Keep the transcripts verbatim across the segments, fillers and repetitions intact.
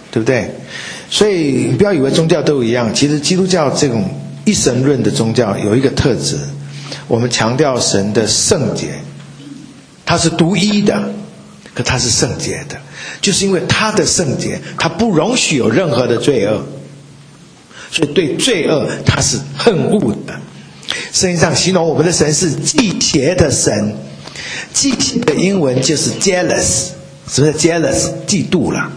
对不对？所以你不要以为宗教都一样，其实基督教这种一神论的宗教有一个特质，我们强调神的圣洁，他是独一的，可他是圣洁的，就是因为他的圣洁，他不容许有任何的罪恶，所以对罪恶他是恨恶的。圣经上形容我们的神是忌邪的神，忌邪的英文就是 jealous。 什么叫 jealous？ 嫉妒了。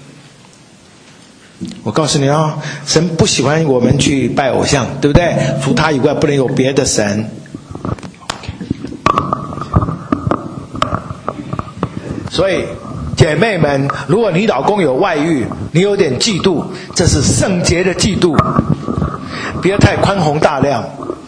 我告诉你哦，神不喜欢我们去拜偶像，对不对？除他以外不能有别的神。所以姐妹们，如果你老公有外遇，你有点嫉妒，这是圣洁的嫉妒，别太宽宏大量。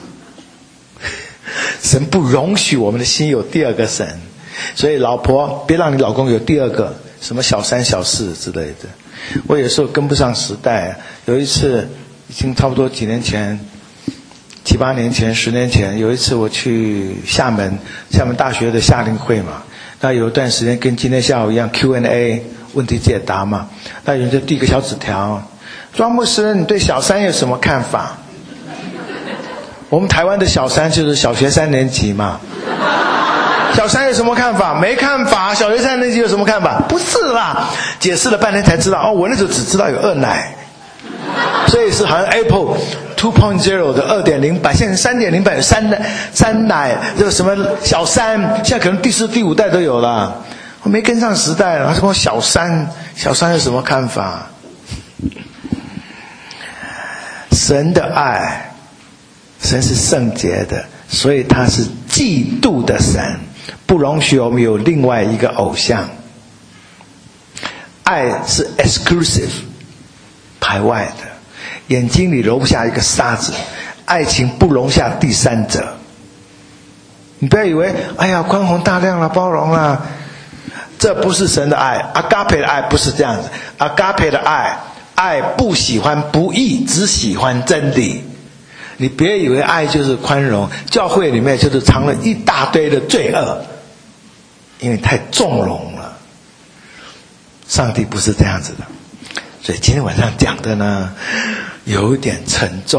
神不容许我们的心有第二个神，所以老婆别让你老公有第二个什么小三小四之类的。我有时候跟不上时代，有一次已经差不多几年前，七八年前十年前，有一次我去厦门厦门大学的夏令会嘛，那有一段时间跟今天下午一样 Q and A 问题解答嘛，那有人就递个小纸条，庄牧师你对小三有什么看法？我们台湾的小三就是小学三年级嘛，小三有什么看法？没看法。小学三年级有什么看法？不是啦，解释了半天才知道，哦，我那时候只知道有二奶，所以是好像 Apple 二点零 的 二点零 版，现在 三点零 版有三奶，三奶这个什么小三，现在可能第四第五代都有了，我没跟上时代了。他说小三，小三有什么看法？神的爱，神是圣洁的，所以他是嫉妒的神，不容许我们有另外一个偶像。爱是 exclusive 排外的，眼睛里容不下一个沙子，爱情不容下第三者。你不要以为哎呀宽宏大量了，包容了，这不是神的爱。阿嘎培的爱不是这样子，阿嘎培的爱，爱不喜欢不义，只喜欢真理。你别以为爱就是宽容，教会里面就是藏了一大堆的罪恶，因为太纵容了。上帝不是这样子的，所以今天晚上讲的呢有一点沉重，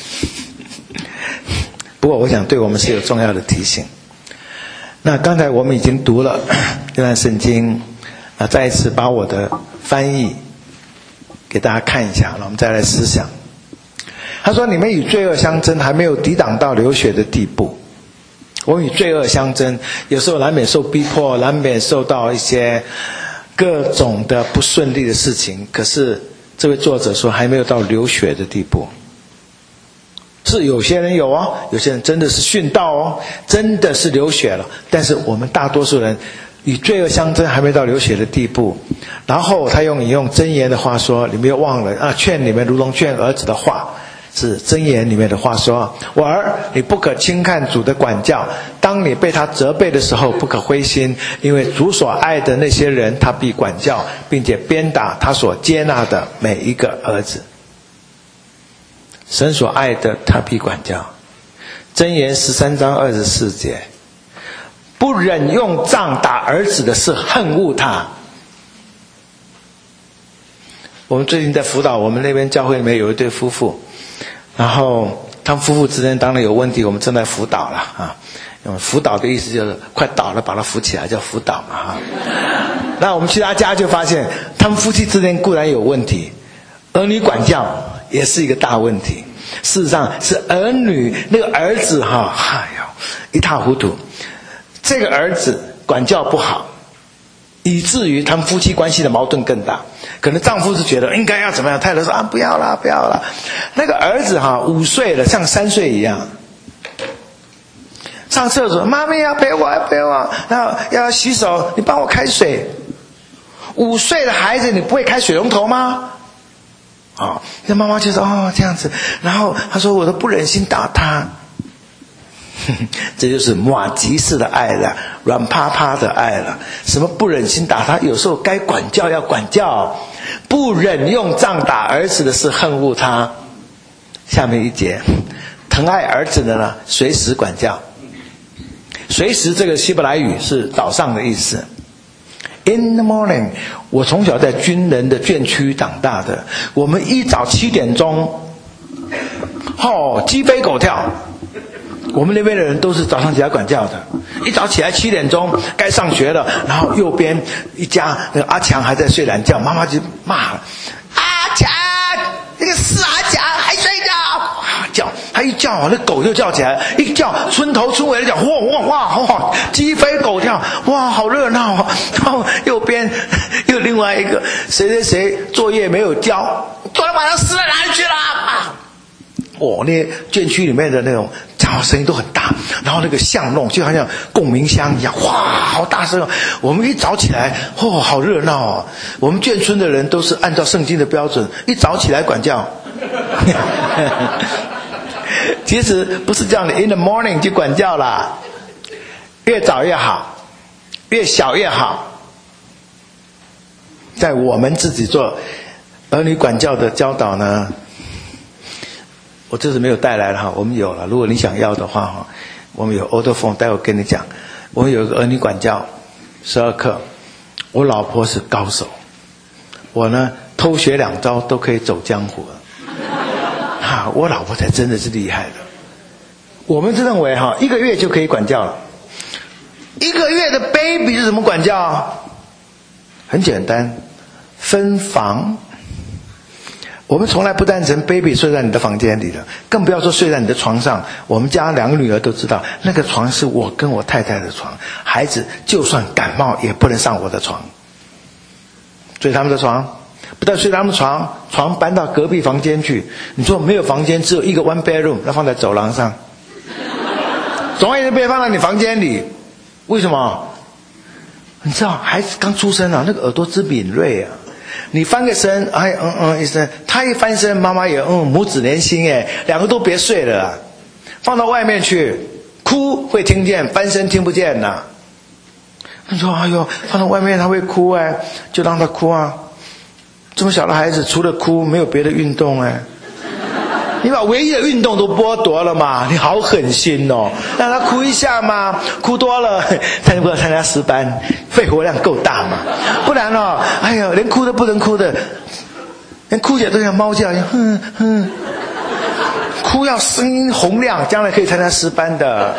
不过我想对我们是有重要的提醒。那刚才我们已经读了这段圣经，啊，再一次把我的翻译给大家看一下，那我们再来思想。他说你们与罪恶相争，还没有抵挡到流血的地步。我们与罪恶相争，有时候难免受逼迫，难免受到一些各种的不顺利的事情，可是这位作者说还没有到流血的地步。是有些人有哦，有些人真的是殉道哦，真的是流血了，但是我们大多数人与罪恶相争还没到流血的地步。然后他用引用箴言的话说，你们又忘了啊，劝你们如同劝儿子的话，是箴言里面的话说，我儿，你不可轻看主的管教，当你被他责备的时候不可灰心，因为主所爱的那些人他必管教，并且鞭打他所接纳的每一个儿子。神所爱的他必管教。箴言十三章二十四节，不忍用杖打儿子的是恨恶他。我们最近在辅导，我们那边教会里面有一对夫妇，然后他们夫妇之间当然有问题，我们正在辅导了啊。辅导的意思就是快倒了把他扶起来，叫辅导嘛哈。那我们去他家就发现他们夫妻之间固然有问题，儿女管教也是一个大问题。事实上是儿女那个儿子哈，哎呦一塌糊涂，这个儿子管教不好，以至于他们夫妻关系的矛盾更大。可能丈夫是觉得应该要怎么样，太太说啊不要啦不要啦。那个儿子哈五岁了，像三岁一样，上厕所妈咪要陪我要陪我，然后要洗手，你帮我开水。五岁的孩子你不会开水龙头吗？哦，那妈妈就说哦这样子，然后他说我都不忍心打他。这就是马吉式的爱了，软趴趴的爱了。什么不忍心打他？有时候该管教要管教，不忍用杖打儿子的是恨恶他。下面一节，疼爱儿子的呢，随时管教。随时这个希伯来语是早上的意思， In the morning， 我从小在军人的眷区长大的，我们一早七点钟，哦，鸡飞狗跳。我们那边的人都是早上起来管教的，一早起来七点钟该上学了，然后右边一家那个阿强还在睡懒觉，妈妈就骂了：“阿强，那个死阿强还睡觉！”啊，叫他一叫，那狗就叫起来，一叫村头村尾的叫，哇哇哇哇，鸡飞狗跳，哇，好热闹啊！然后右边又另外一个谁谁谁作业没有交，昨天晚上死到哪里去了啊？哦，那些眷区里面的那种讲话声音都很大，然后那个巷弄就好像共鸣箱一样，哇，好大声哦！我们一早起来，哦，好热闹哦！我们眷村的人都是按照圣经的标准，一早起来管教。其实不是叫你 in the morning 去管教啦，越早越好，越小越好。在我们自己做儿女管教的教导呢，我这次没有带来了哈，我们有了。如果你想要的话哈，我们有 auto phone， 待会跟你讲。我们有一个儿女管教十二课，我老婆是高手，我呢偷学两招都可以走江湖了。哈，我老婆才真的是厉害的。我们是认为哈，一个月就可以管教了。一个月的 baby 是怎么管教？很简单，分房。我们从来不赞成 baby 睡在你的房间里的，更不要说睡在你的床上。我们家两个女儿都知道，那个床是我跟我太太的床，孩子就算感冒也不能上我的床。睡他们的床，不但睡他们的床，床搬到隔壁房间去。你说没有房间，只有一个 one bedroom， 要放在走廊上，总而言之被放在你房间里。为什么？你知道孩子刚出生啊，那个耳朵之敏锐啊，你翻个身，哎嗯嗯一声，他一翻身，妈妈也嗯，母子连心哎，两个都别睡了啊，放到外面去，哭会听见，翻身听不见呐。你说哎呦，放到外面他会哭哎，就让他哭啊。这么小的孩子除了哭没有别的运动哎，你把唯一的运动都剥夺了嘛，你好狠心哦，让他哭一下嘛，哭多了他就不要参加诗班，肺活量够大嘛，不然哦，哎呦，连哭都不能哭的，连哭起来都像猫叫，哼哼，哭要声音洪亮，将来可以参加诗班的。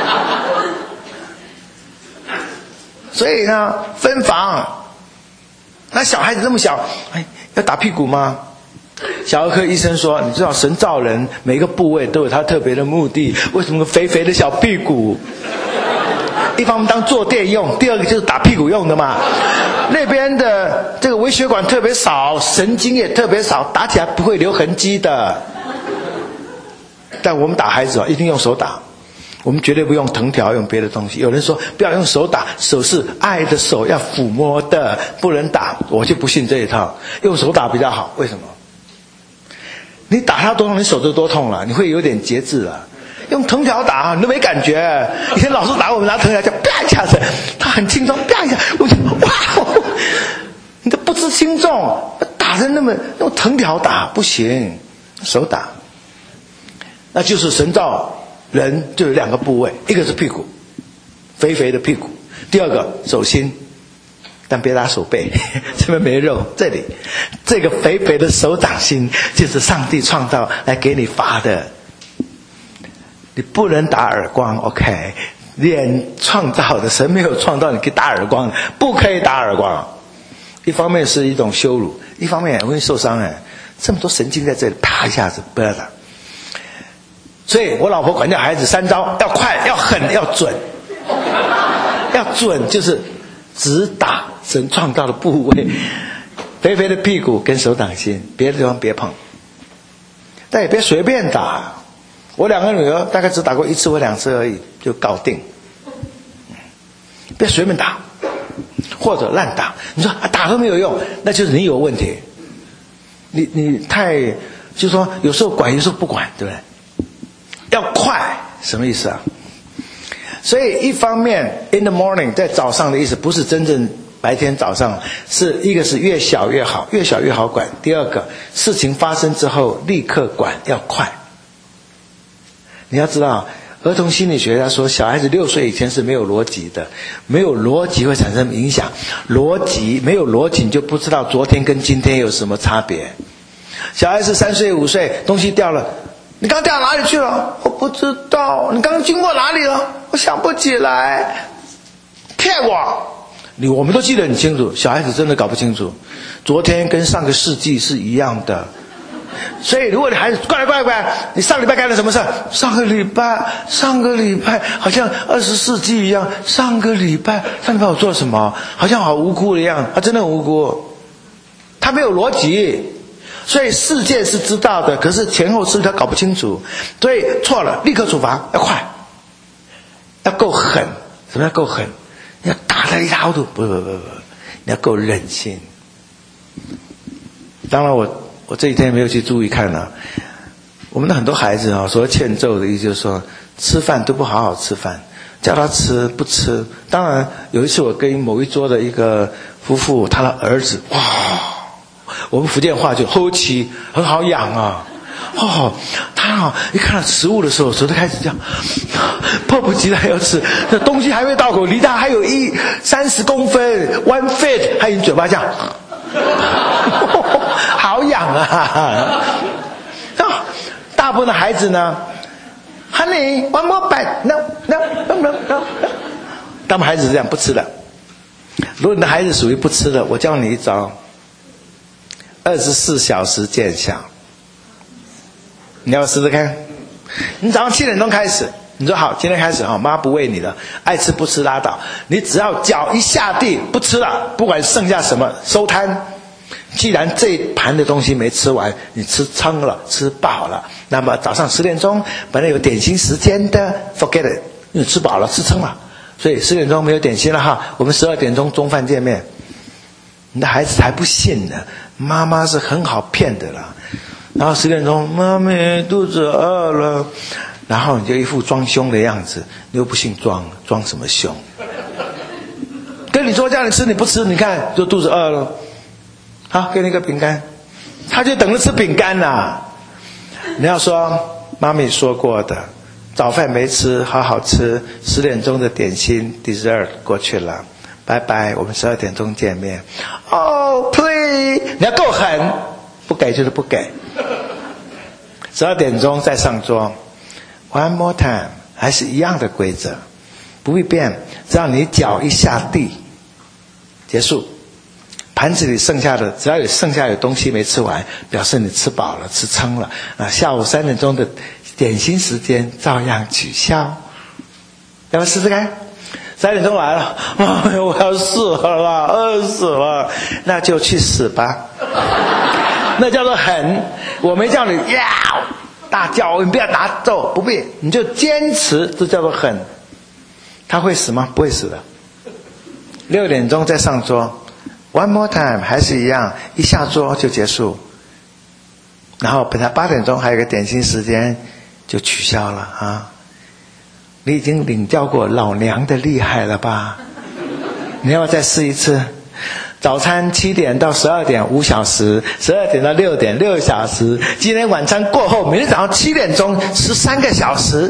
所以呢，分房。那小孩子这么小，哎，要打屁股吗？小儿科医生说，你知道神造人每个部位都有他特别的目的，为什么肥肥的小屁股？一方面当坐垫用，第二个就是打屁股用的嘛。那边的这个微血管特别少，神经也特别少，打起来不会留痕迹的。但我们打孩子啊，一定用手打，我们绝对不用藤条，用别的东西。有人说不要用手打，手是爱的手，要抚摸的，不能打。我就不信这一套，用手打比较好。为什么？你打他多痛，你手就多痛了，你会有点节制了。用藤条打你都没感觉。以前老师打我们拿藤条就啪一下子，他很轻松，啪一下，我就哇，你都不知轻重，打成那么用藤条打不行，手打。那就是神造人就有两个部位，一个是屁股，肥肥的屁股；第二个手心，但别打手背，这边没肉。这里这个肥肥的手掌心，就是上帝创造来给你罚的。你不能打耳光 ，OK？ 连创造的神没有创造你可以打耳光，不可以打耳光。一方面是一种羞辱，一方面容易受伤哎，这么多神经在这里，啪一下子不要打。所以我老婆管教孩子三招：要快、要狠、要准。要准就是只打神创造的部位，肥肥的屁股跟手掌心，别的地方别碰。但也别随便打。我两个女儿大概只打过一次或两次而已，就搞定。别随便打，或者乱打。你说、啊、打都没有用，那就是你有问题。你你太就是说有时候管，有时候不管，对不对？要快，什么意思啊？所以一方面 in the morning 在早上的意思不是真正白天早上，是一个是越小越好，越小越好管。第二个，事情发生之后立刻管，要快。你要知道， 儿童心理学家说，小孩子六岁以前是没有逻辑的，没有逻辑会产生影响。逻辑没有逻辑，你就不知道昨天跟今天有什么差别。小孩子三岁五岁，东西掉了，你刚掉哪里去了？我不知道。你刚刚经过哪里了？我想不起来。骗我！你我们都记得很清楚，小孩子真的搞不清楚。昨天跟上个世纪是一样的。所以如果你孩子过来过来过来，你上礼拜干了什么事？上个礼拜上个礼拜好像二十世纪一样，上个礼拜上礼拜我做了什么？好像好无辜的样子。他真的很无辜，他没有逻辑。所以世界是知道的，可是前后事他搞不清楚，所以错了立刻处罚，要快，要够狠。什么叫够狠？你要打得一塌糊涂，不不不不，你要够忍心。当然我我这几天没有去注意看了，我们的很多孩子啊，所谓欠揍的意思就是说，吃饭都不好好吃饭，叫他吃不吃。当然有一次我跟某一桌的一个夫妇，他的儿子，哇，我们福建话就齁气，很好养啊。哦，他啊，一看到食物的时候，手就开始这样，迫不及待要吃。这东西还没到口，离他还有一三十公分 ，one feet， 他已经嘴巴这样，好痒啊！啊，大部分的孩子呢 ，Honey, one more bite, no, no, no, no, no。他们孩子是这样不吃的。如果你的孩子属于不吃的，我教你一招：二十四小时见效。你要试试看，你早上七点钟开始，你说好，今天开始啊，妈不喂你了，爱吃不吃拉倒。你只要脚一下地不吃了，不管剩下什么收摊。既然这一盘的东西没吃完，你吃撑了，吃饱了，那么早上十点钟本来有点心时间的 ，forget it， 因为吃饱了，吃撑了，所以十点钟没有点心了哈，我们十二点钟中饭见面。你的孩子才不信呢，妈妈是很好骗的啦。然后十点钟，妈咪肚子饿了，然后你就一副装凶的样子，你又不信装，装什么凶？跟你说叫你吃你不吃，你看就肚子饿了，好，给你一个饼干，他就等着吃饼干啦。你要说妈咪说过的，早饭没吃，好好吃，十点钟的点心 dessert 过去了，拜拜，我们十二点钟见面。Oh please， 你要够狠，不给就是不给。十二点钟再上桌 ，one more time， 还是一样的规则，不必变，只要你脚一下地，结束。盘子里剩下的，只要有剩下有东西没吃完，表示你吃饱了，吃撑了。啊，下午三点钟的点心时间照样取消。要不要试试看？三点钟来了，哎，我要死了，饿死了，那就去死吧。那叫做狠，我没叫你呀大叫，你不要打咒，不必，你就坚持，这叫做狠。他会死吗？不会死的。六点钟再上桌 ，one more time， 还是一样，一下桌就结束。然后本来八点钟还有个点心时间，就取消了啊。你已经领教过老娘的厉害了吧？你要不要再试一次？早餐七点到十二点五小时，十二点到六点六小时。今天晚餐过后，明天早上七点钟十三个小时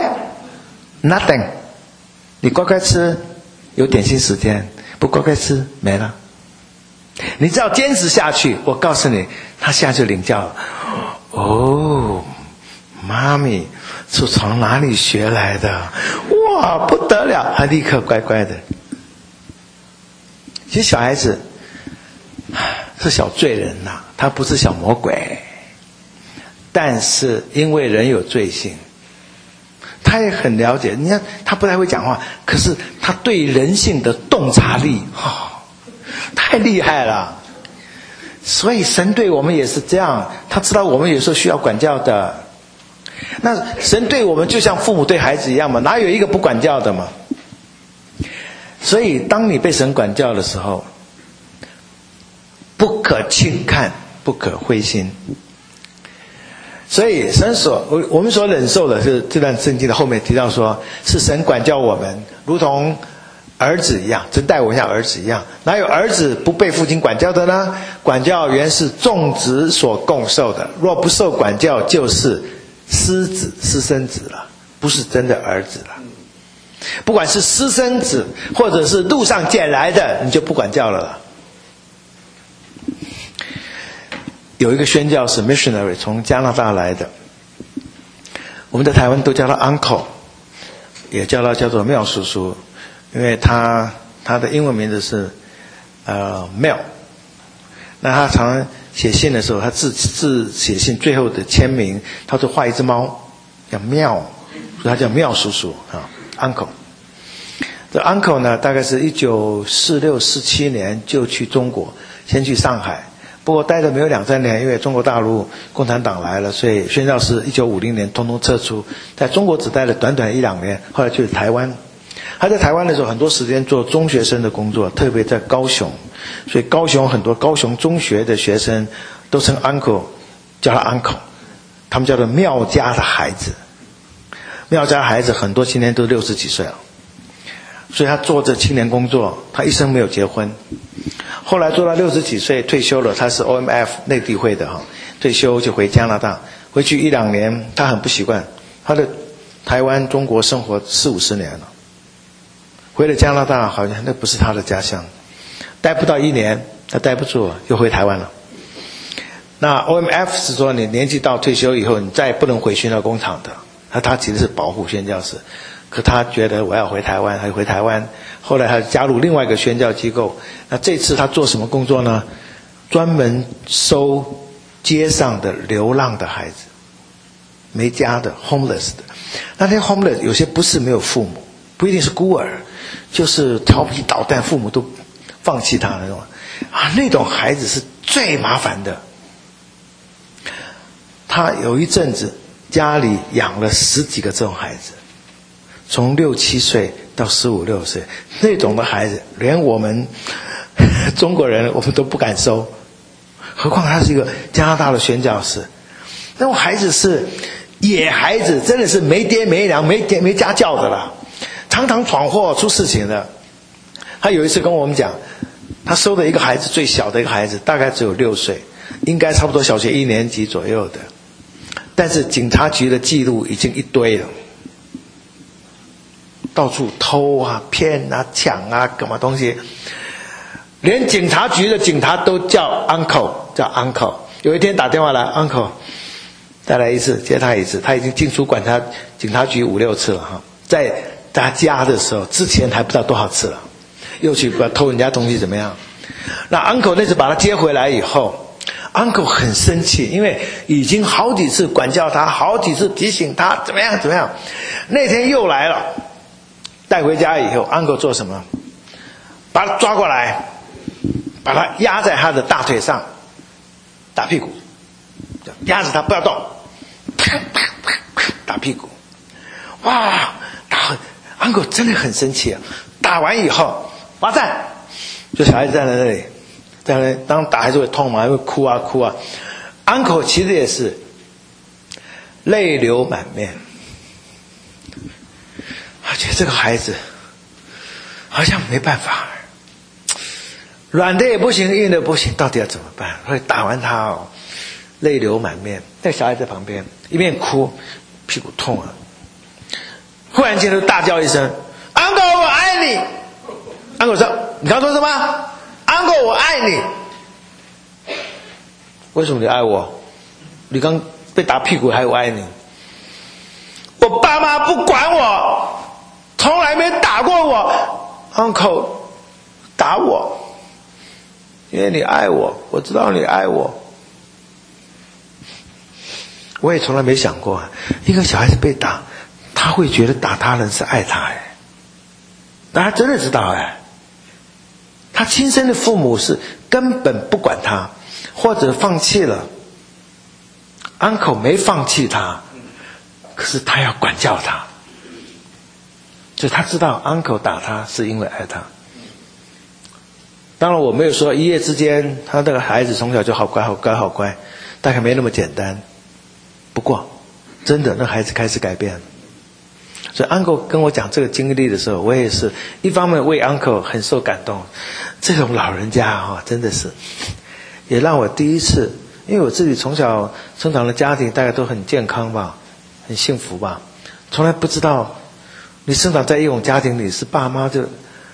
，OK？Nothing， 你乖乖吃，有点心时间；不乖乖吃，没了。你只要坚持下去，我告诉你，他现在就领教了。哦，妈咪是从哪里学来的？哇，不得了！他立刻乖乖的。其实小孩子是小罪人呐、啊，他不是小魔鬼。但是因为人有罪性，他也很了解。你看他不太会讲话，可是他对人性的洞察力，哦，太厉害了。所以神对我们也是这样，他知道我们有时候需要管教的。那神对我们就像父母对孩子一样嘛，哪有一个不管教的嘛？所以当你被神管教的时候，不可轻看，不可灰心。所以神所我们所忍受的是这段圣经的后面提到说，是神管教我们如同儿子一样，真待我像儿子一样。哪有儿子不被父亲管教的呢？管教原是众子所共受的，若不受管教，就是私子私生子了。 不是真的儿子了。不管是私生子或者是路上捡来的，你就不管教了啦。有一个宣教士 missionary 从加拿大来的，我们在台湾都叫他 uncle， 也叫他叫做妙叔叔，因为他他的英文名字是呃妙。那他常常写信的时候，他自自写信最后的签名，他就画一只猫，叫妙，所以他叫妙叔叔啊 uncle。这 uncle 呢，大概是一九四六四七年就去中国，先去上海。不过待了没有两三年，因为中国大陆共产党来了，所以宣教士一九五零年通通撤出，在中国只待了短短一两年，后来去了台湾。他在台湾的时候，很多时间做中学生的工作，特别在高雄，所以高雄很多高雄中学的学生都称 uncle， 叫他 uncle， 他们叫做庙家的孩子。庙家孩子很多今年都六十几岁了，所以他做这青年工作，他一生没有结婚。后来做到六十几岁退休了，他是 O M F 内地会的哈，退休就回加拿大，回去一两年，他很不习惯，他的台湾中国生活四五十年了，回了加拿大好像那不是他的家乡，待不到一年，他待不住了，又回台湾了。那 O M F 是说你年纪到退休以后，你再也不能回宣教工厂的，他他其实是保护宣教士，可他觉得我要回台湾，他就回台湾。后来他加入另外一个宣教机构，那这次他做什么工作呢？专门收街上的流浪的孩子，没家的 homeless 的。那些 homeless 有些不是没有父母，不一定是孤儿，就是调皮捣蛋，父母都放弃他那种啊，那种孩子是最麻烦的。他有一阵子家里养了十几个这种孩子，从六七岁到十五六岁，那种的孩子连我们中国人我们都不敢收，何况他是一个加拿大的宣教士。那种孩子是野孩子，真的是没爹没娘没爹没家教的啦，常常闯祸出事情的。他有一次跟我们讲，他收的一个孩子，最小的一个孩子大概只有六岁，应该差不多小学一年级左右的，但是警察局的记录已经一堆了，到处偷啊骗啊抢啊什么东西，连警察局的警察都叫 uncle 叫 uncle。 有一天打电话来 uncle 再来一次，接他一次，他已经进出管他警察局五六次了哈，在他家的时候之前还不知道多少次了，又去偷人家东西怎么样。那 uncle 那次把他接回来以后， uncle 很生气，因为已经好几次管教他，好几次提醒他怎么样怎么样，那天又来了，带回家以后 uncle 做什么？把他抓过来，把他压在他的大腿上打屁股，压着他不要动，啪啪啪啪打屁股。哇，打 uncle 真的很生气啊！打完以后罚站，就小孩子站在那里，在那里当打孩子会痛嘛，会哭啊哭啊。uncle 其实也是泪流满面，而且这个孩子好像没办法，软的也不行，硬的不行，到底要怎么办？所以打完他哦，泪流满面。那小孩在旁边一面哭，屁股痛啊，忽然间就大叫一声 ：“Uncle， 我爱你！” Uncle 说：“你刚说什么 ？Uncle， 我爱你。为什么你爱我？你刚被打屁股还我爱你？我爸妈不管我，从来没打过我。Uncle 打我，因为你爱我，我知道你爱我。我也从来没想过，一个小孩子被打，他会觉得打他人是爱他哎，但他真的知道哎。”他亲生的父母是根本不管他，或者放弃了。uncle 没放弃他，可是他要管教他，所以他知道 uncle 打他是因为爱他。当然我没有说一夜之间他那个孩子从小就好乖好乖好乖，大概没那么简单。不过真的那孩子开始改变了。所以 uncle 跟我讲这个经历的时候，我也是一方面为 uncle 很受感动。这种老人家啊，真的是也让我第一次，因为我自己从小生长的家庭大概都很健康吧，很幸福吧， 从来不知道你生长在一种家庭里，是爸妈就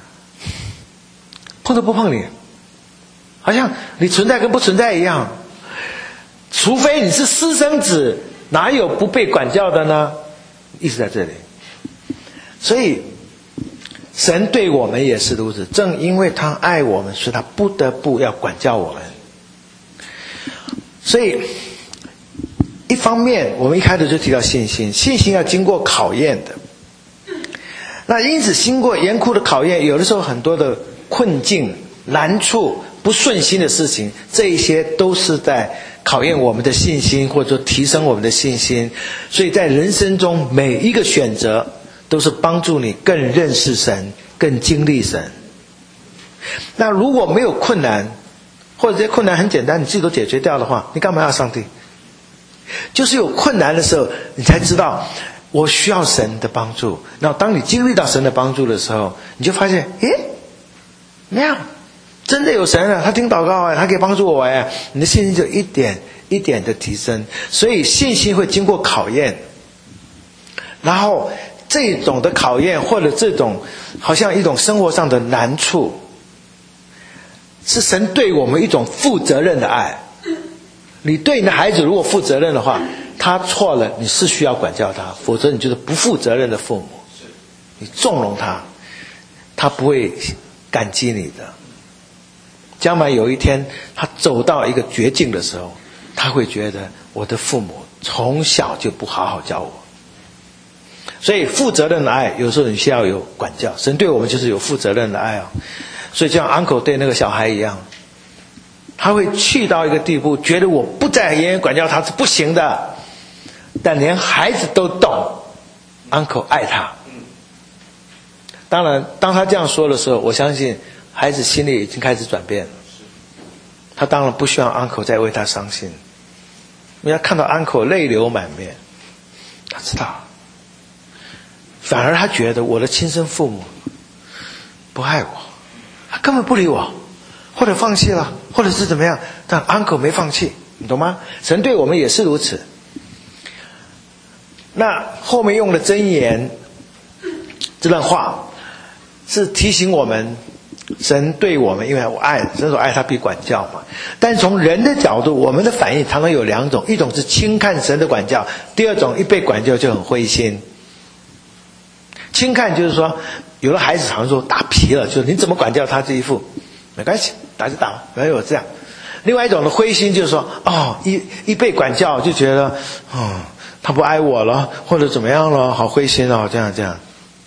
碰都不碰你，好像你存在跟不存在一样。除非你是私生子，哪有不被管教的呢？意思在这里。所以神对我们也是如此，正因为他爱我们，所以他不得不要管教我们。所以一方面我们一开始就提到信心，信心要经过考验的。那因此经过严酷的考验，有的时候很多的困境、难处、不顺心的事情，这一些都是在考验我们的信心，或者说提升我们的信心。所以在人生中每一个选择都是帮助你更认识神，更经历神。那如果没有困难，或者这些困难很简单，你自己都解决掉的话，你干嘛要上帝？就是有困难的时候，你才知道我需要神的帮助。然后当你经历到神的帮助的时候，你就发现，诶，那样真的有神啊，他听祷告啊，他可以帮助我哎，你的信心就一点一点的提升。所以信心会经过考验，然后这种的考验或者这种好像一种生活上的难处，是神对我们一种负责任的爱。你对你的孩子如果负责任的话，他错了你是需要管教他，否则你就是不负责任的父母。你纵容他，他不会感激你的。将来有一天他走到一个绝境的时候，他会觉得我的父母从小就不好好教我。所以负责任的爱有时候你需要有管教，神对我们就是有负责任的爱哦。所以就像 uncle 对那个小孩一样，他会去到一个地步，觉得我不再严严管教他是不行的，但连孩子都懂 uncle 爱他。当然当他这样说的时候，我相信孩子心里已经开始转变了。他当然不希望 uncle 再为他伤心，因为他看到 uncle 泪流满面，他知道，反而他觉得我的亲生父母不爱我，他根本不理我，或者放弃了，或者是怎么样，但 uncle 没放弃，你懂吗？神对我们也是如此。那后面用的箴言这段话是提醒我们，神对我们，因为我爱，神所爱他必管教嘛。但是从人的角度，我们的反应常常有两种，一种是轻看神的管教，第二种一被管教就很灰心。轻看就是说，有的孩子常说打皮了，就是你怎么管教他这一副，没关系，打就打了，没有这样。另外一种的灰心就是说，哦，一一被管教就觉得，哦，他不爱我了，或者怎么样了，好灰心哦，这样这样。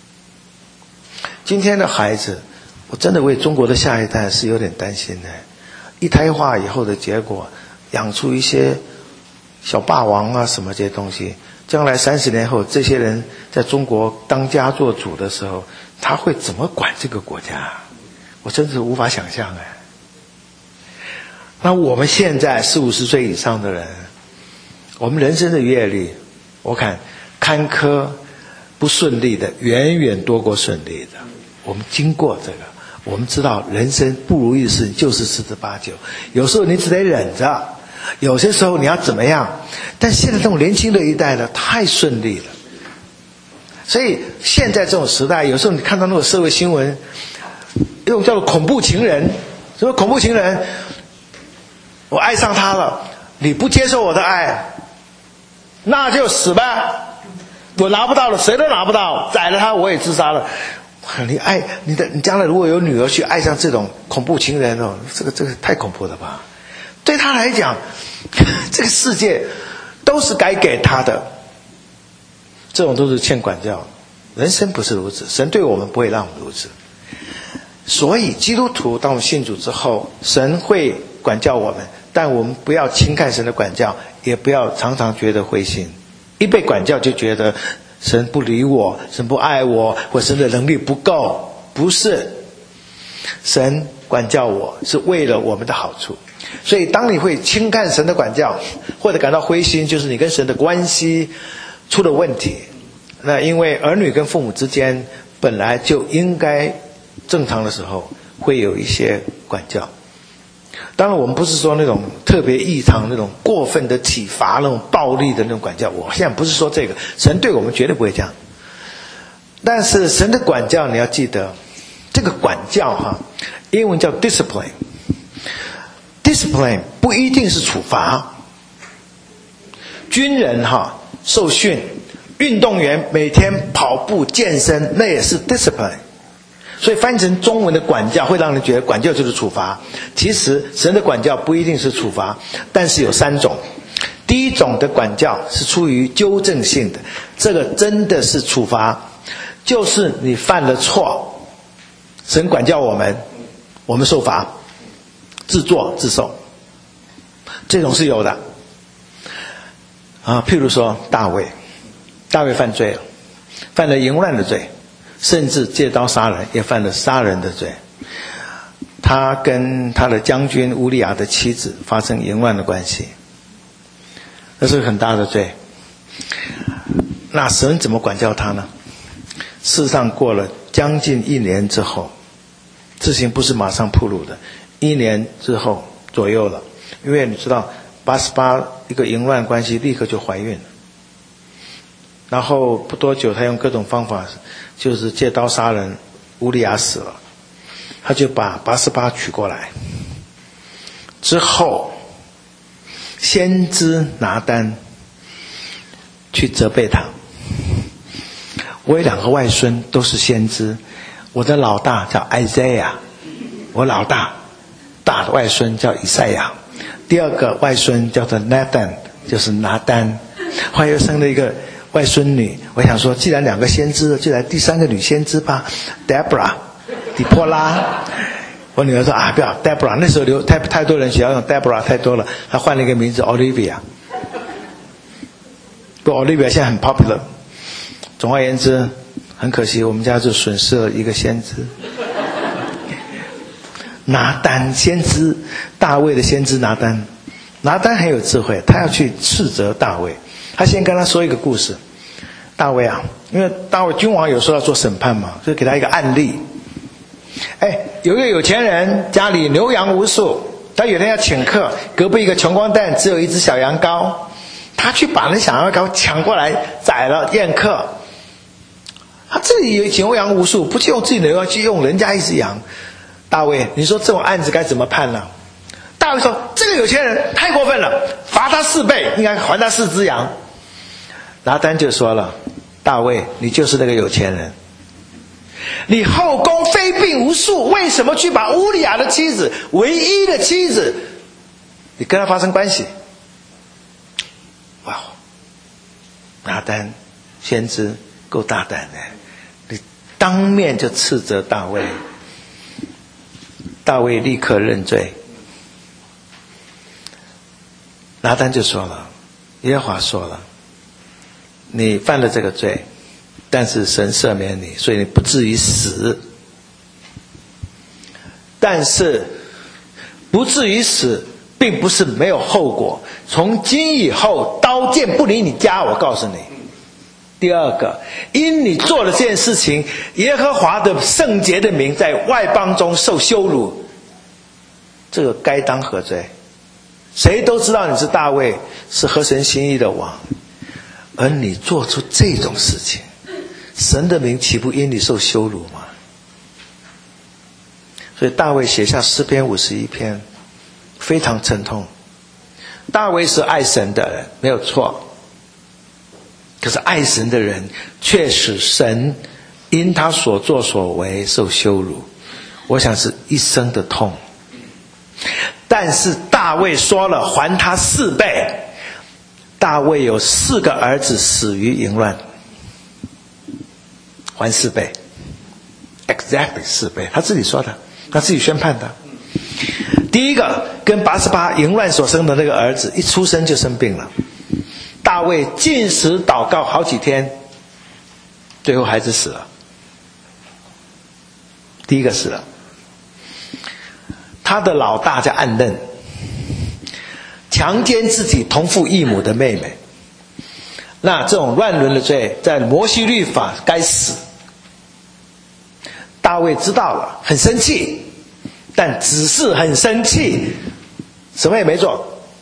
今天的孩子，我真的为中国的下一代是有点担心的。一胎化以后的结果，养出一些小霸王啊什么这些东西，将来三十年后，这些人在中国当家做主的时候，他会怎么管这个国家？我真是无法想象哎。那我们现在四五十岁以上的人，我们人生的阅历，我看坎坷不顺利的远远多过顺利的。我们经过这个，我们知道人生不如意的事情就是十之八九，有时候你只得忍着，有些时候你要怎么样。但现在这种年轻的一代呢，太顺利了。所以现在这种时代，有时候你看到那种社会新闻，一种叫做恐怖情人。什么恐怖情人？我爱上他了，你不接受我的爱，那就死吧，我拿不到了，谁都拿不到，宰了他我也自杀了。你爱你的，你将来如果有女儿去爱上这种恐怖情人哦，这个这个太恐怖了吧？对他来讲，这个世界都是该给他的，这种都是欠管教。人生不是如此，神对我们不会让我们如此。所以基督徒当我们信主之后，神会管教我们，但我们不要轻看神的管教，也不要常常觉得灰心。一被管教就觉得神不理我，神不爱我，或神的能力不够。不是，神管教我是为了我们的好处。所以当你会轻看神的管教，或者感到灰心，就是你跟神的关系出了问题。那因为儿女跟父母之间本来就应该正常的时候会有一些管教。 当然我们不是说那种特别异常那种过分的体罚那种暴力的那种管教，我现在不是说这个，神对我们绝对不会这样。但是神的管教你要记得，这个管教哈，英文叫 discipline， discipline 不一定是处罚。军人哈受训，运动员每天跑步健身，那也是 discipline。所以翻译成中文的管教会让人觉得管教就是处罚，其实神的管教不一定是处罚，但是有三种。第一种的管教是出于纠正性的，这个真的是处罚，就是你犯了错，神管教我们，我们受罚，自作自受，这种是有的啊。譬如说大卫，大卫犯罪了，犯了淫乱的罪，甚至借刀杀人，也犯了杀人的罪。他跟他的将军乌利亚的妻子发生淫乱的关系，那是很大的罪。那神怎么管教他呢？事实上过了将近一年之后，事情不是马上暴露的，一年之后左右了。因为你知道八十八一个淫乱关系立刻就怀孕了，然后不多久他用各种方法就是借刀杀人，乌利亚死了，他就把八十八娶过来。之后先知拿单去责备他。我有两个外孙都是先知，我的老大叫 Isaiah， 我老大大的外孙叫以赛亚，第二个外孙叫做 Nathan， 就是拿单。后来又生了一个外孙女，我想说既然两个先知，就来第三个女先知吧， Deborah 底波拉。我女儿说啊，不要 Deborah， 那时候留太太多人学校用 Deborah 太多了，她换了一个名字 Olivia。 不过 Olivia 现在很 popular。总而言之，很可惜我们家就损失了一个先知。拿单先知，大卫的先知拿单。拿单很有智慧，他要去斥责大卫。他先跟他说一个故事。大卫啊，因为大卫君王有时候要做审判嘛，就给他一个案例。哎，有一个有钱人家里牛羊无数，他有天要请客，隔壁一个穷光蛋只有一只小羊羔，他去把那小羊羔抢过来宰了宴客。他这里有牛羊无数，不去用自己的牛羊，去用人家一只羊。大卫，你说这种案子该怎么判呢？大卫说这个有钱人太过分了，罚他四倍，应该还他四只羊。拿单就说了，大卫，你就是那个有钱人，你后宫妃嫔无数，为什么去把乌利亚的妻子，唯一的妻子，你跟他发生关系？哇，拿单先知够大胆的，你当面就斥责大卫。大卫立刻认罪。拿单就说了，耶和华说了，你犯了这个罪，但是神赦免你，所以你不至于死。但是不至于死并不是没有后果，从今以后刀剑不离你家，我告诉你。第二个，因你做了这件事情，耶和华的圣洁的名在外邦中受羞辱，这个该当何罪？谁都知道你是大卫，是合神心意的王，而你做出这种事情，神的名岂不因你受羞辱吗？所以大卫写下诗篇五十一篇，非常沉痛。大卫是爱神的人，没有错，可是爱神的人却使神因他所作所为受羞辱，我想是一生的痛。但是大卫说了，还他四倍。大卫有四个儿子死于淫乱，还四倍 ，exactly 四倍，他自己说的，他自己宣判的。第一个跟八十八淫乱所生的那个儿子，一出生就生病了，大卫禁食祷告好几天，最后孩子死了。第一个死了。他的老大叫暗嫩，强奸自己同父异母的妹妹。那这种乱伦的罪，在摩西律法该死。大卫知道了，很生气， 但只是很生气，什么也没做。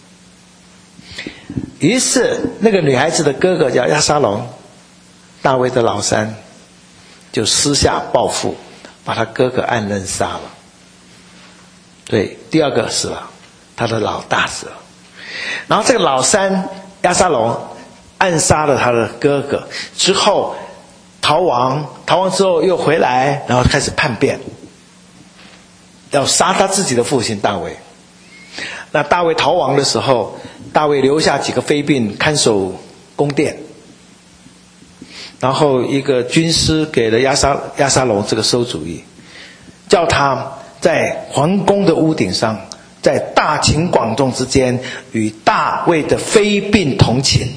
于是那个女孩子的哥哥叫押沙龙，大卫的老三，就私下报复，把他哥哥暗嫩杀了。对，第二个死了，他的老大死了。然后这个老三押沙龙暗杀了他的哥哥之后逃亡，逃亡之后又回来，然后开始叛变，要杀他自己的父亲大卫。那大卫逃亡的时候，大卫留下几个妃嫔看守宫殿，然后一个军师给了押沙押沙龙这个馊主意，叫他在皇宫的屋顶上，在大庭广众之间与大卫的妃嫔同寝。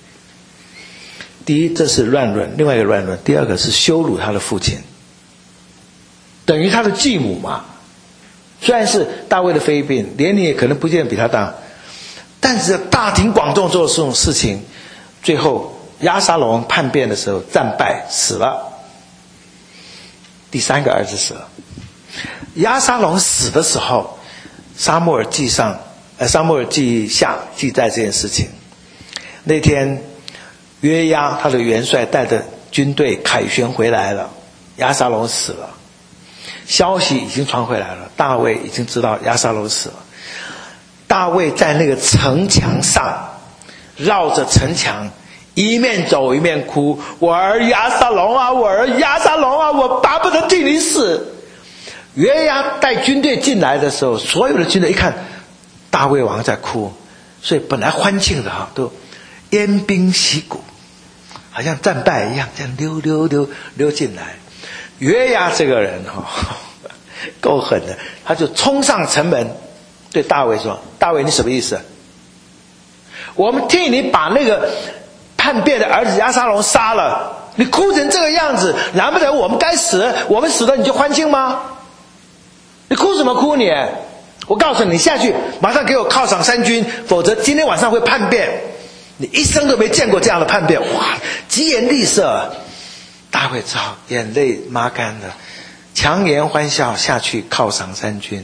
第一，这是乱伦，另外一个乱伦；第二个是羞辱他的父亲，等于他的继母嘛。虽然是大卫的妃嫔，年龄也可能不见得比他大，但是大庭广众做这种事情，最后押沙龙叛变的时候战败死了。第三个儿子死了。押沙龙死的时候，撒母耳记上呃撒母耳记下记载这件事情。那天约押他的元帅带着军队凯旋回来了，押沙龙死了。消息已经传回来了，大卫已经知道押沙龙死了。大卫在那个城墙上绕着城墙，一面走一面哭，我儿押沙龙啊，我儿押沙龙啊，我巴不得替你死。约押带军队进来的时候，所有的军队一看大卫王在哭，所以本来欢庆的哈，都偃兵息鼓，好像战败一样，这样溜溜溜溜进来。约押这个人哈、哦，够狠的，他就冲上城门，对大卫说：“大卫，你什么意思？我们替你把那个叛变的儿子押沙龙杀了，你哭成这个样子，难不成我们该死？我们死了你就欢庆吗？你哭什么哭你？我告诉你，你下去马上给我犒赏三军，否则今天晚上会叛变。你一生都没见过这样的叛变，哇，疾言厉色。”大卫只好眼泪抹干了，强颜欢笑下去犒赏三军。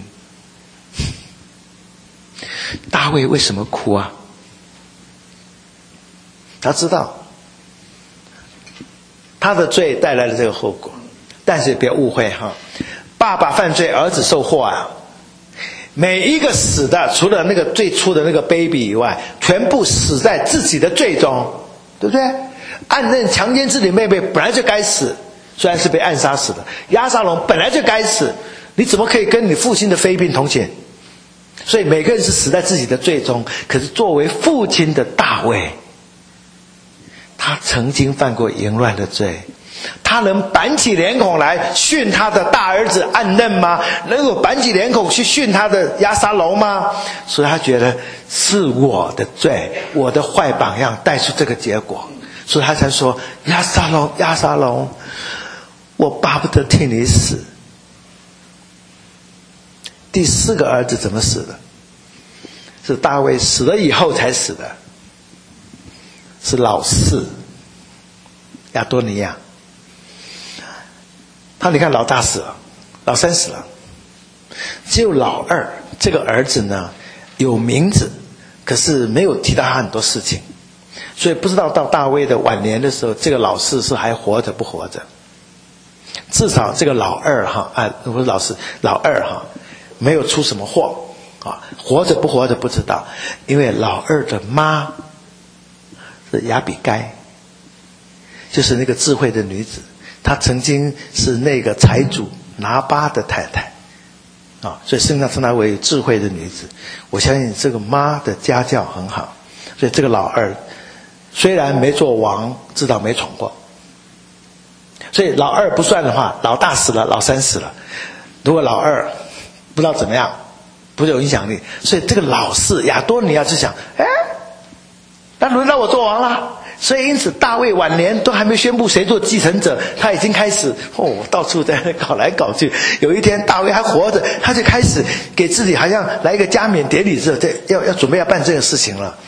大卫为什么哭啊？他知道他的罪带来了这个后果，但是别误会哈，爸爸犯罪，儿子受祸啊。每一个死的，除了那个最初的那个 baby 以外，全部死在自己的罪中，对不对？暗嫩强奸自己妹妹本来就该死，虽然是被暗杀死的。押沙龙本来就该死，你怎么可以跟你父亲的妃嫔同寝？所以每个人是死在自己的罪中。可是作为父亲的大卫，他曾经犯过淫乱的罪，他能板起脸孔来训他的大儿子暗嫩吗？能够板起脸孔去训他的押沙龙吗？所以他觉得是我的罪，我的坏榜样带出这个结果，所以他才说：押沙龙，押沙龙，我巴不得替你死。第四个儿子怎么死的？是大卫死了以后才死的，是老四亚多尼亚。他你看老大死了，老三死了，只有老二这个儿子呢有名字，可是没有提到他很多事情，所以不知道到大卫的晚年的时候，这个老四是还活着不活着。至少这个老二哈啊，不是老四，老二哈没有出什么祸啊，活着不活着不知道，因为老二的妈是亚比该，就是那个智慧的女子。她曾经是那个财主拿巴的太太啊，所以圣经上称她为智慧的女子。我相信这个妈的家教很好，所以这个老二虽然没做王，至少没闯过。所以老二不算的话，老大死了，老三死了。如果老二不知道怎么样，不是有影响力，所以这个老四亚多尼亚就想，哎，那轮到我做王了。所以因此大卫晚年都还没宣布谁做继承者，他已经开始哦到处在那搞来搞去。有一天大卫还活着，他就开始给自己好像来一个加冕典礼，这要要准备要办这个事情了。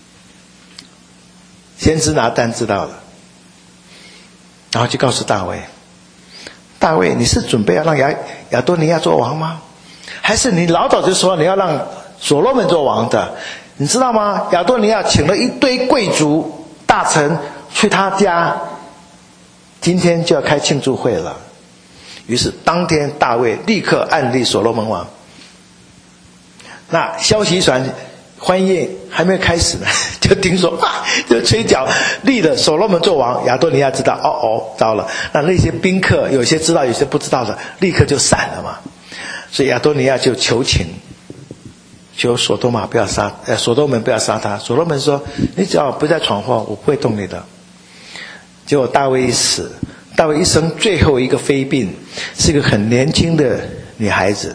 先知拿单知道了，然后就告诉大卫，大卫，你是准备要让亚亚多尼亚做王吗？ 还是你老早就说你要让所罗门做王的？你知道吗？亚多尼亚请了一堆贵族大臣去他家，今天就要开庆祝会了。于是当天大卫立刻暗立所罗门王。那消息一传，婚宴还没有开始呢，就听说啊，就吹角立了所罗门做王。亚多尼亚知道，哦哦，糟了。那那些宾客有些知道，有些不知道的，立刻就散了嘛。所以亚多尼亚就求情，求所多玛不要杀，呃，所多门不要杀他。所罗门说：“你只要不再闯祸，我不会动你的。”结果大卫一死，大卫一生最后一个妃嫔是一个很年轻的女孩子。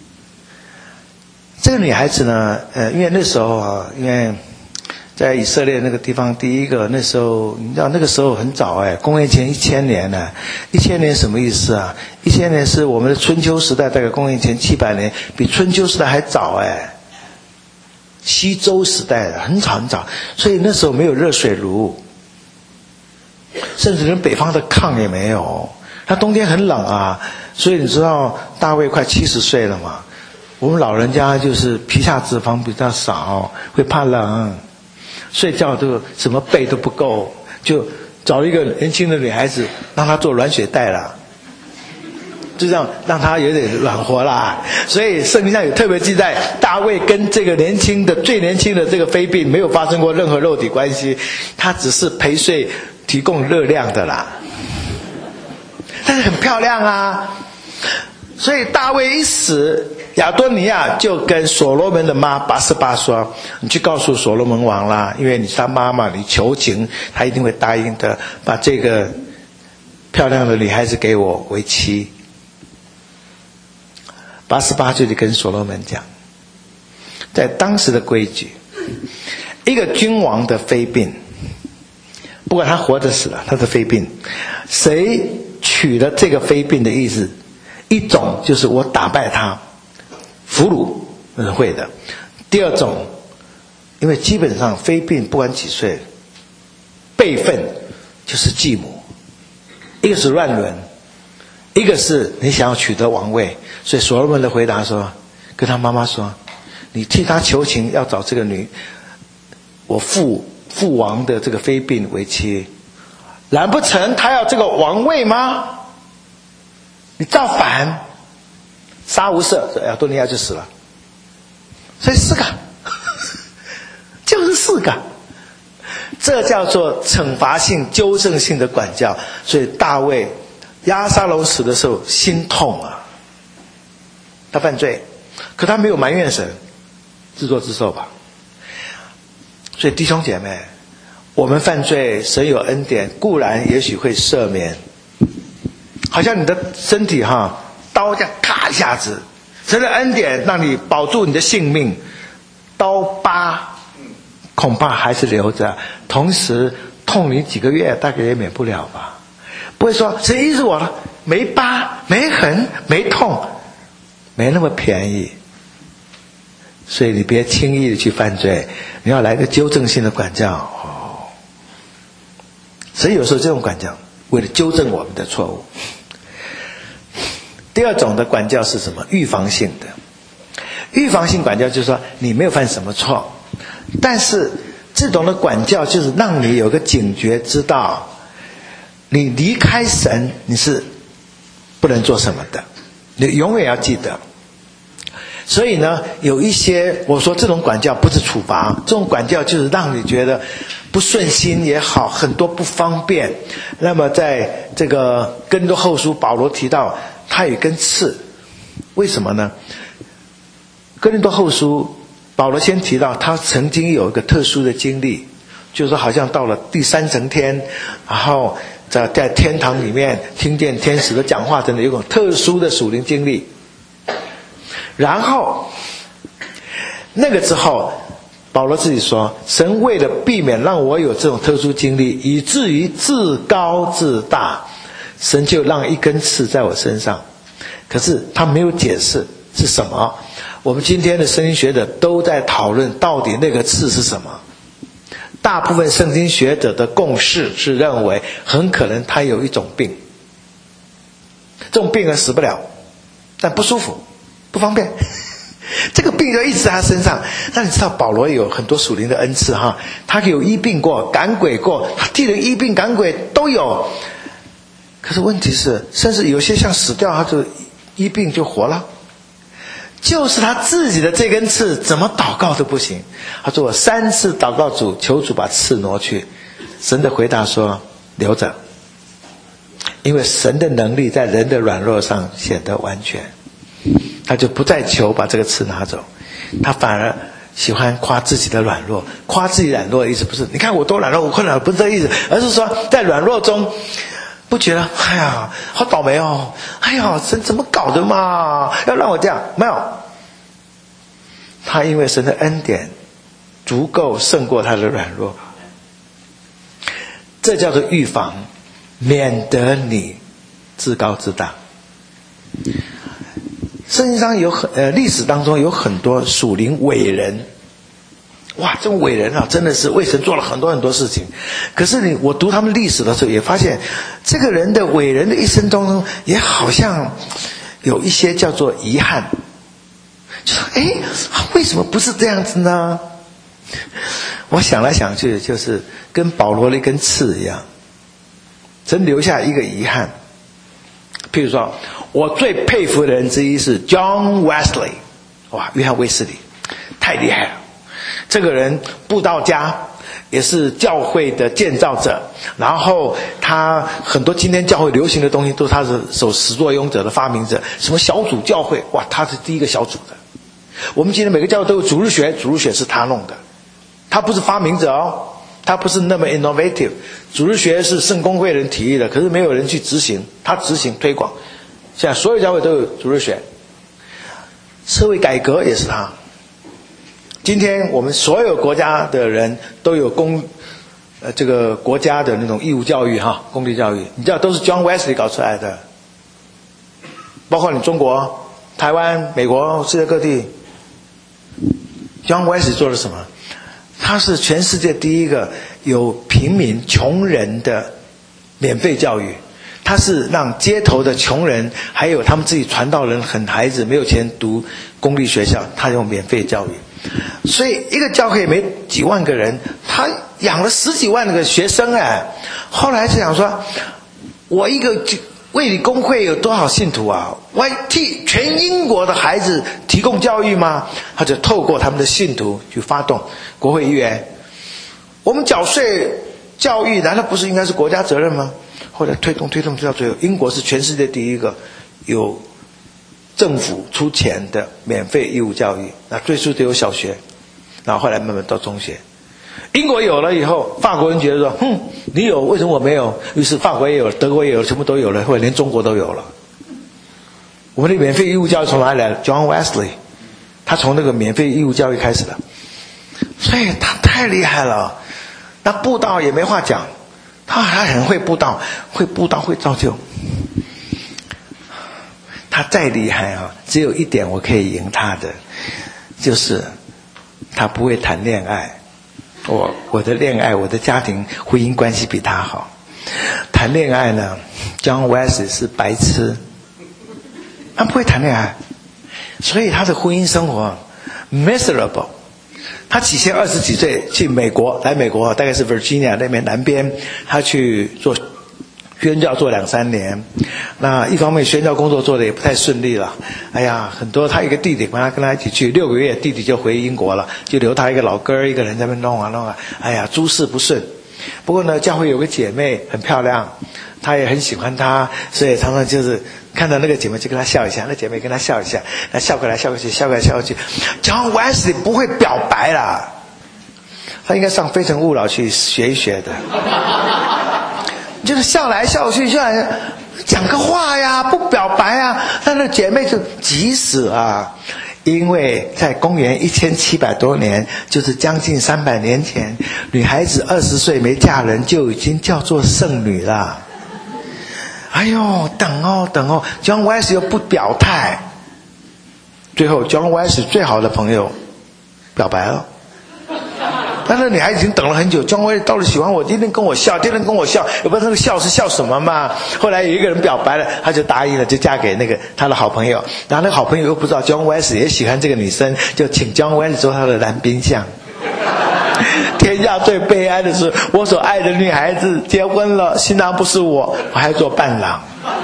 这个女孩子呢，呃，因为那时候啊，因为在以色列那个地方，第一个那时候，你知道那个时候很早哎，公元前一千年呢，一千年什么意思啊？一千年是我们的春秋时代，大概公元前七百年，比春秋时代还早哎。西周时代很早很早，所以那时候没有热水炉，甚至连北方的炕也没有。它冬天很冷啊，所以你知道大卫快七十岁了嘛。我们老人家就是皮下脂肪比较少，会怕冷，睡觉都什么被都不够，就找一个年轻的女孩子让她做暖水袋啦，就这样让她有点暖和啦。所以圣经上有特别记载，大卫跟这个年轻的最年轻的这个妃嫔没有发生过任何肉体关系，他只是陪睡提供热量的啦，但是很漂亮啊。所以大卫一死，亚多尼亚就跟所罗门的妈拔示巴说：“你去告诉所罗门王啦，因为你是他妈妈，你求情，他一定会答应的，把这个漂亮的女孩子给我为妻。”拔示巴就去跟所罗门讲，在当时的规矩，一个君王的妃嫔，不管他活着死了，他的妃嫔，谁娶了这个妃嫔的意思？一种就是我打败他，俘虏，那是会的。第二种，因为基本上妃嫔不管几岁，辈分就是继母，一个是乱伦，一个是你想要取得王位。所以所罗门的回答说，跟他妈妈说，你替他求情，要找这个女我父父王的这个妃嫔为妻，难不成他要这个王位吗？你造反，杀无赦，亚多尼亚就死了。所以四个，就是四个，这叫做惩罚性、纠正性的管教。所以大卫押沙龙死的时候心痛啊，他犯罪，可他没有埋怨神，自作自受吧。所以弟兄姐妹，我们犯罪，神有恩典，固然也许会赦免。好像你的身体哈，刀这样咔一下子，神的恩典让你保住你的性命，刀疤恐怕还是留着，同时痛你几个月大概也免不了吧。不会说神医治我了，没疤没痕没痛，没那么便宜。所以你别轻易的去犯罪，你要来个纠正性的管教哦。所以有时候这种管教为了纠正我们的错误。第二种的管教是什么？预防性的。预防性管教就是说你没有犯什么错，但是这种的管教就是让你有个警觉，知道你离开神你是不能做什么的，你永远要记得。所以呢，有一些我说这种管教不是处罚，这种管教就是让你觉得不顺心也好，很多不方便。那么在这个哥林多后书保罗提到他有一根刺，为什么呢？哥林多后书保罗先提到他曾经有一个特殊的经历，就是好像到了第三层天，然后在在天堂里面听见天使的讲话等等，有一种特殊的属灵经历。然后那个之后保罗自己说，神为了避免让我有这种特殊经历，以至于自高自大，神就让一根刺在我身上。可是他没有解释是什么。我们今天的圣经学者都在讨论到底那个刺是什么。大部分圣经学者的共识是认为很可能他有一种病，这种病人死不了，但不舒服不方便这个病就一直在他身上。那你知道保罗有很多属灵的恩赐哈，他有医病过，赶鬼过，他替人医病赶鬼都有。可是问题是，甚至有些像死掉，他就医病就活了。就是他自己的这根刺，怎么祷告都不行。他说我三次祷告主，求主把刺挪去。神的回答说留着，因为神的能力在人的软弱上显得完全。他就不再求把这个刺拿走，他反而喜欢夸自己的软弱。夸自己软弱的意思不是你看我多软弱，我困难，不是这个意思，而是说在软弱中不觉得哎呀好倒霉哦，哎呀神怎么搞的嘛，要让我这样。没有，他因为神的恩典足够胜过他的软弱，这叫做预防，免得你自高自大。圣经上有很呃历史当中有很多属灵伟人，哇，这种伟人啊，真的是为神做了很多很多事情。可是你我读他们历史的时候，也发现这个人的伟人的一生当中，也好像有一些叫做遗憾，就说哎，为什么不是这样子呢？我想来想去，就是跟保罗的一根刺一样，真留下一个遗憾。譬如说，我最佩服的人之一是 John Wesley， 哇，约翰卫斯理，太厉害了。这个人布道家，也是教会的建造者，然后他很多今天教会流行的东西都是他是手始作俑者的发明者。什么小组教会，哇，他是第一个小组的。我们今天每个教会都有主日学，主日学是他弄的，他不是发明者哦，他不是那么 innovative。主日学是圣公会人提议的，可是没有人去执行，他执行推广。现在所有教会都有主日学。社会改革也是他。今天我们所有国家的人都有公呃这个国家的那种义务教育哈，公立教育，你知道都是 John Wesley 搞出来的。包括你中国、台湾、美国、世界各地， John Wesley 做了什么？他是全世界第一个有平民穷人的免费教育。他是让街头的穷人还有他们自己传道人很孩子没有钱读公立学校，他用免费教育。所以一个教会没几万个人，他养了十几万个学生哎。后来就想说，我一个卫理公会有多少信徒啊？我替全英国的孩子提供教育吗？他就透过他们的信徒去发动国会议员。我们缴税教育难道不是应该是国家责任吗？后来推动推动推到最后，英国是全世界第一个有政府出钱的免费义务教育，那最初只有小学，然后后来慢慢到中学。英国有了以后，法国人觉得说，哼，你有为什么我没有？于是法国也有，德国也有，全部都有了，后来连中国都有了。我们的免费义务教育从哪里来的？ John Wesley， 他从那个免费义务教育开始的，所以他太厉害了。那布道也没话讲，他还很会布道，会布道会造就。他再厉害啊，只有一点我可以赢他的，就是他不会谈恋爱。我我的恋爱，我的家庭婚姻关系比他好。谈恋爱呢 ，John Wesley 是白痴，他不会谈恋爱，所以他的婚姻生活 miserable。他起先二十几岁去美国，来美国大概是 Virginia 那边南边，他去做宣教做两三年。那一方面宣教工作做的也不太顺利了，哎呀，很多他一个弟弟跟他跟他一起去六个月，弟弟就回英国了，就留他一个老哥儿一个人在那边弄啊弄啊，哎呀，诸事不顺。不过呢，教会有个姐妹很漂亮，他也很喜欢她，所以常常就是看到那个姐妹就跟她笑一下，那姐妹跟她笑一下，那笑过来笑过去，笑过来笑过去。John Wesley 不会表白啦，他应该上《非诚勿扰》去学一学的，就是笑来笑去，笑来讲个话呀，不表白啊，那那姐妹就急死啊。因为在公元一千七百多年，就是将近三百年前，女孩子二十岁没嫁人就已经叫做剩女了。哎呦，等哦等哦 ，John Wesley 又不表态，最后 John Wesley 最好的朋友表白了。 但是女孩已经等了很久 ，John Wesley 到底喜欢我，天天跟我笑，天天跟我笑，也不知道那个笑是笑什么嘛。后来有一个人表白了，他就答应了，就嫁给那个他的好朋友。然后那个好朋友又不知道 John Wesley 也喜欢这个女生，就请 John Wesley 做他的男宾相。天下最悲哀的是，我所爱的女孩子结婚了，新郎不是我，我还做伴郎。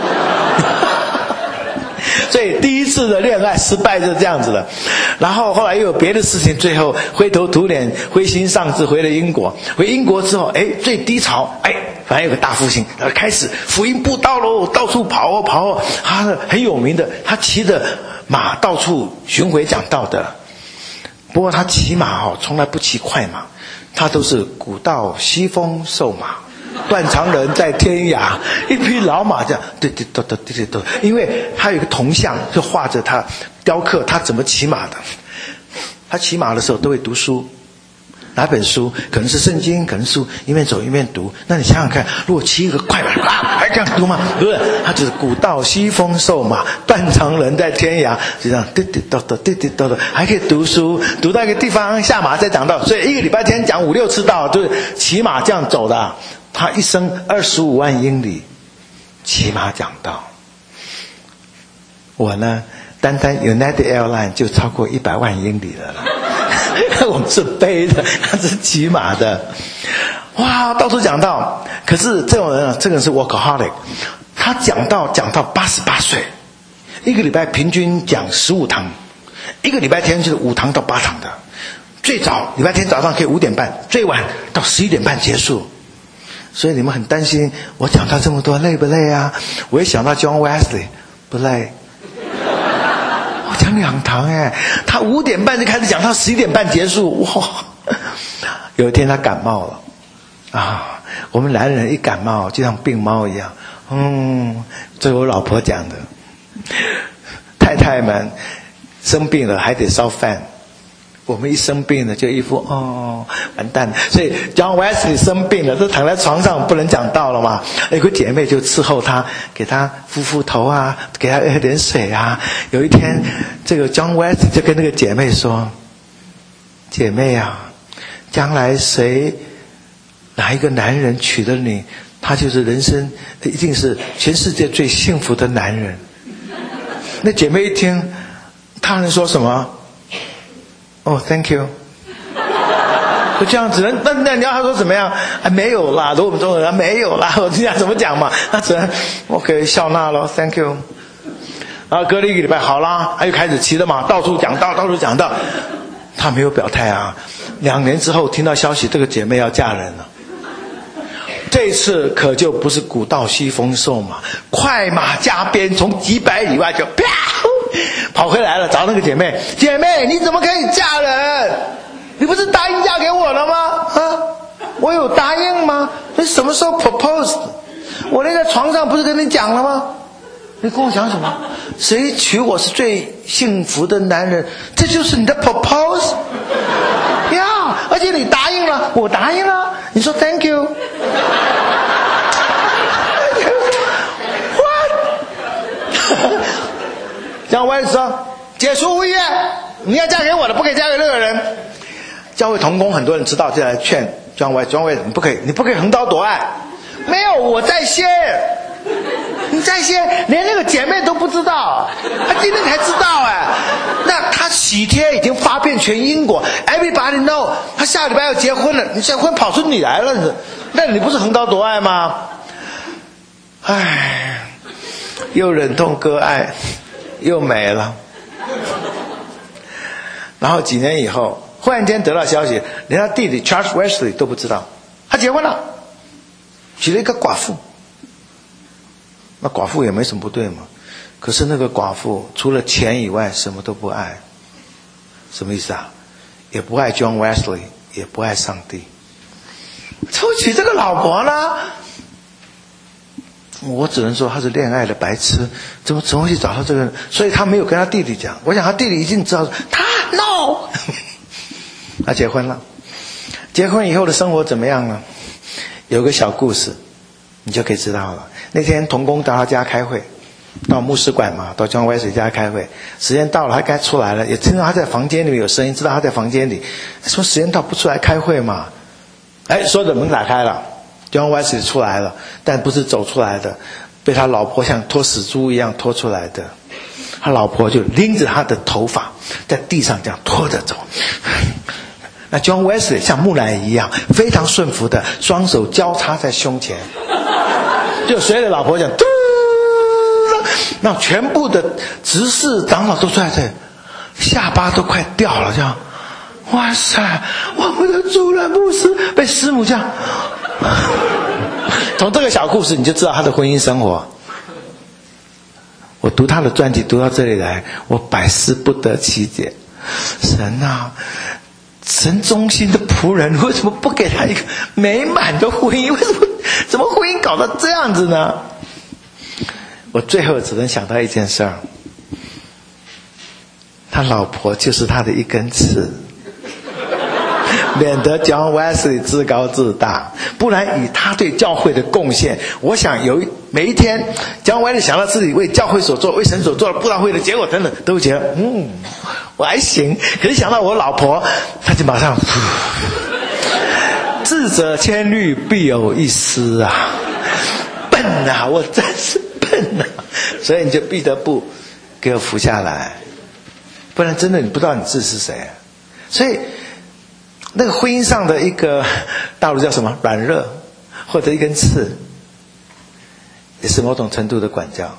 所以第一次的恋爱失败就是这样子的。然后后来又有别的事情，最后灰头土脸、灰心丧志回了英国。回英国之后，哎，最低潮，哎，反正有个大复兴，他开始福音布道喽，到处跑哦跑哦。他很有名的，他骑着马到处巡回讲道的。不过他骑马哦，从来不骑快马，他都是古道西风瘦马。断肠人在天涯，一匹老马这样，对对对对对对，因为他有一个铜像，就画着他雕刻他怎么骑马的。他骑马的时候都会读书，拿本书，可能是圣经，可能是书，一面走一面读。那你想想看，如果骑一个快马啊，还这样读吗？不是，他就是古道西风瘦马，断肠人在天涯，就这样滴滴叨叨滴滴叨叨，还可以读书，读到一个地方下马再讲道，所以一个礼拜天讲五六次道，就是骑马这样走的。他一生二十五万英里骑马讲道。我呢，单单 United Airlines 就超过一百万英里了啦。我们是背的，他是骑马的。哇，到处讲道。可是这种人啊，这个人是 workaholic， 他讲道讲到八十八岁，一个礼拜平均讲十五堂，一个礼拜天就是五堂到八堂的。最早礼拜天早上可以五点半，最晚到十一点半结束。所以你们很担心我讲到这么多累不累啊？我也想到 John Wesley， 不累。我讲两堂哎，他五点半就开始讲，到十一点半结束。哇！有一天他感冒了啊！我们男人一感冒就像病猫一样。嗯，这是我老婆讲的。太太们生病了还得烧饭。我们一生病了就一副哦完蛋了，所以 John Wesley 生病了，都躺在床上不能讲道了嘛。有个姐妹就伺候他，给他敷敷头啊，给他喝点水啊。有一天，这个 John Wesley 就跟那个姐妹说：“姐妹啊，将来谁哪一个男人娶了你，他就是人生一定是全世界最幸福的男人。”那姐妹一听，他能说什么？哦、oh, ，Thank you。就这样，只能那那你要他说怎么样？啊，没有啦，如果我们中国人没有啦，我这样怎么讲嘛？那只能 OK 笑纳咯 ，Thank you。然后隔了一个礼拜，好啦，他又开始骑着马到处讲道，到处讲道。他没有表态啊。两年之后听到消息，这个姐妹要嫁人了。这次可就不是古道西风瘦马，快马加鞭，从几百里外就啪跑回来了，找那个姐妹。姐妹，你怎么可以嫁人？你不是答应嫁给我了吗？啊，我有答应吗？你什么时候 propose？ 我连在床上不是跟你讲了吗？你跟我讲什么？谁娶我是最幸福的男人？这就是你的 propose？ 呀，而且你答应了，我答应了。你说 thank you。John Wesley说：“解除婚约，你要嫁给我的，不可以嫁给任何人。”教会同工很多人知道，就来劝 John Wesley：“ John Wesley，你不可以，你不可以横刀夺爱。没有，我在先，你在先，连那个姐妹都不知道，他今天才知道哎。那他喜帖已经发遍全英国 ，everybody know， 他下礼拜要结婚了，你结婚跑出你来了，那你不是横刀夺爱吗？唉，又忍痛割爱。”又没了。然后几年以后，忽然间得到消息，连他弟弟 Charles Wesley 都不知道，他结婚了，娶了一个寡妇。那寡妇也没什么不对嘛，可是那个寡妇除了钱以外什么都不爱。什么意思啊？也不爱 John Wesley， 也不爱上帝。怎么娶这个老婆呢？我只能说他是恋爱的白痴，怎么怎么会去找到这个人？所以他没有跟他弟弟讲。我想他弟弟一定知道，他 no。他结婚了，结婚以后的生活怎么样呢？有个小故事，你就可以知道了。那天同工到他家开会， 到牧师馆嘛，到John Wesley家开会，时间到了，他该出来了，也听到他在房间里面有声音，知道他在房间里，说时间到不出来开会嘛？哎，所有的门打开了，John Wesley出来了，但不是走出来的，被他老婆像拖死猪一样拖出来的。他老婆就拎着他的头发在地上这样拖着走。那 John Wesley 像木乃伊一样非常顺服的，双手交叉在胸前，就随着老婆讲，嘟，那全部的执事长老都出来，这下巴都快掉了，这样，哇塞，我们的主人牧师被师母这样。从这个小故事你就知道他的婚姻生活。我读他的传记读到这里来，我百思不得其解。神啊，神忠心的仆人为什么不给他一个美满的婚姻？为什么怎么婚姻搞到这样子呢？我最后只能想到一件事儿，他老婆就是他的一根刺，免得John Wesley自高自大。不然以他对教会的贡献，我想有每一天John Wesley想到自己为教会所做、为神所做的布道会的结果等等，都会觉得嗯我还行。可是想到我老婆，他就马上智者千虑必有一失啊，笨啊，我真是笨啊。所以你就必得不给我服下来，不然真的你不知道你自己是谁。所以那个婚姻上的一个大陆叫什么软弱，或者一根刺，也是某种程度的管教。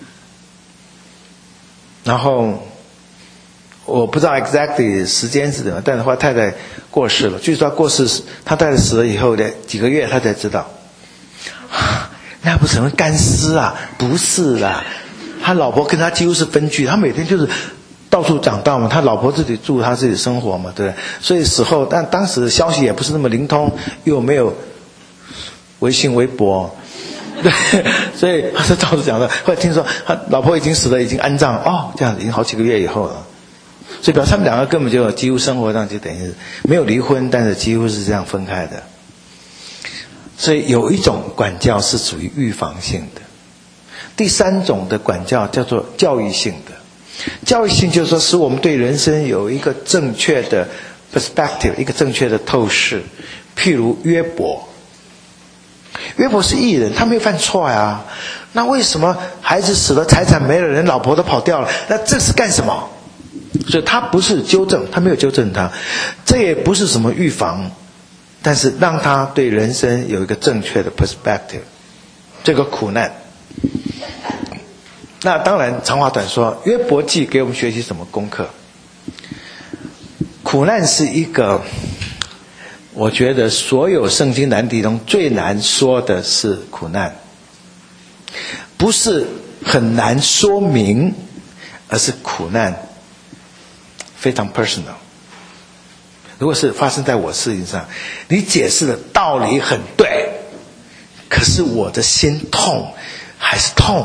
然后我不知道 exactly 时间是怎么，但是他太太过世了，据说他过世，他太太死了以后的几个月他才知道，那不是什么干尸啊，不是啦，他老婆跟他几乎是分居，他每天就是到处讲道嘛，他老婆自己住，他自己生活嘛，对不对？所以死后，但当时的消息也不是那么灵通，又没有微信、微博，对，所以他是到处讲的。后来听说他老婆已经死了，已经安葬，哦，这样子已经好几个月以后了。所以表示他们两个根本就几乎生活上就等于是没有离婚，但是几乎是这样分开的。所以有一种管教是属于预防性的，第三种的管教叫做教育性的。教育性就是说使我们对人生有一个正确的 perspective， 一个正确的透视。譬如约伯，约伯是义人，他没有犯错呀，那为什么孩子死了，财产没了，人老婆都跑掉了，那这是干什么？所以他不是纠正，他没有纠正他，这也不是什么预防，但是让他对人生有一个正确的 perspective。 这个苦难，那当然长话短说，约伯记给我们学习什么功课？苦难是一个，我觉得所有圣经难题中最难说的是苦难，不是很难说明，而是苦难非常 personal。 如果是发生在我事情上，你解释的道理很对，可是我的心痛还是痛。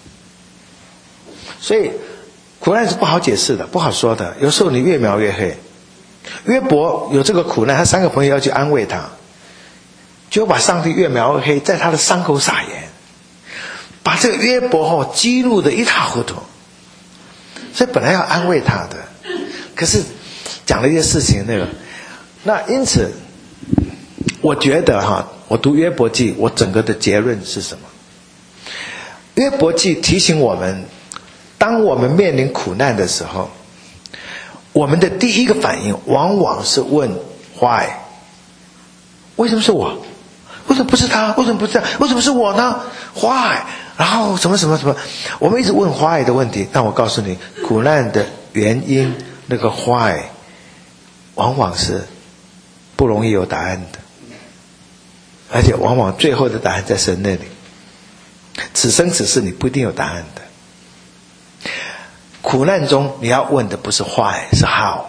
所以苦难是不好解释的，不好说的，有时候你越描越黑。约伯有这个苦难，他三个朋友要去安慰他，就把上帝越描越黑，在他的伤口撒盐，把这个约伯哦激怒得一塌糊涂。所以本来要安慰他的，可是讲了一些事情那个，那因此我觉得哈，我读约伯记，我整个的结论是什么？约伯记提醒我们，当我们面临苦难的时候，我们的第一个反应往往是问 why， 为什么是我？为什么不是他？为什么不是这样？为什么是我呢？ why， 然后什么什么什么，我们一直问 why 的问题。但我告诉你，苦难的原因那个 why 往往是不容易有答案的，而且往往最后的答案在神那里，此生此世你不一定有答案的。苦难中你要问的不是 why， 是 how。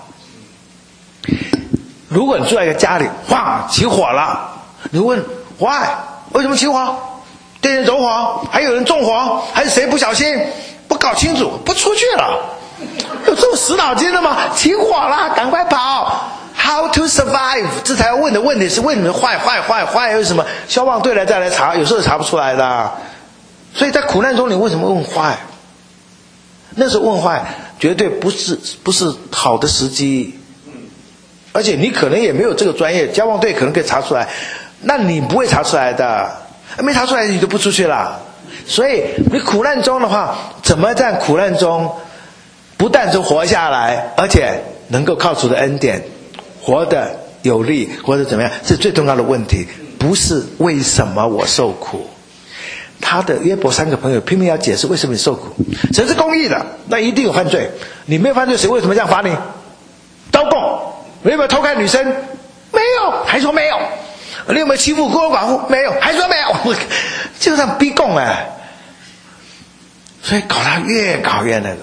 如果你住在一个家里，哇，起火了，你问 why， 为什么起火？电线走火，还有人纵火，还是谁不小心？不搞清楚不出去了，有这么死脑筋的吗？起火了，赶快跑。 How to survive， 这才要问的问题是为什么坏坏坏坏为什么？消防队来再来查，有时候查不出来的。 所以在苦难中你为什么问坏？那时候问坏绝对不是不是好的时机，而且你可能也没有这个专业，交往队可能可以查出来，那你不会查出来的，没查出来你就不出去了。所以你苦难中的话，怎么在苦难中不但是活下来，而且能够靠主的恩典活得有力，或者怎么样，是最重要的问题，不是为什么我受苦。他的约伯三个朋友拼命要解释为什么你受苦。神是公义的，那一定有犯罪，你没有犯罪，谁为什么这样罚你？刀供。你有没有偷看女生？没有，还说没有。你有没有欺负孤儿寡妇？没有，还说没有。就这样逼供哎，所以搞他越搞越那个。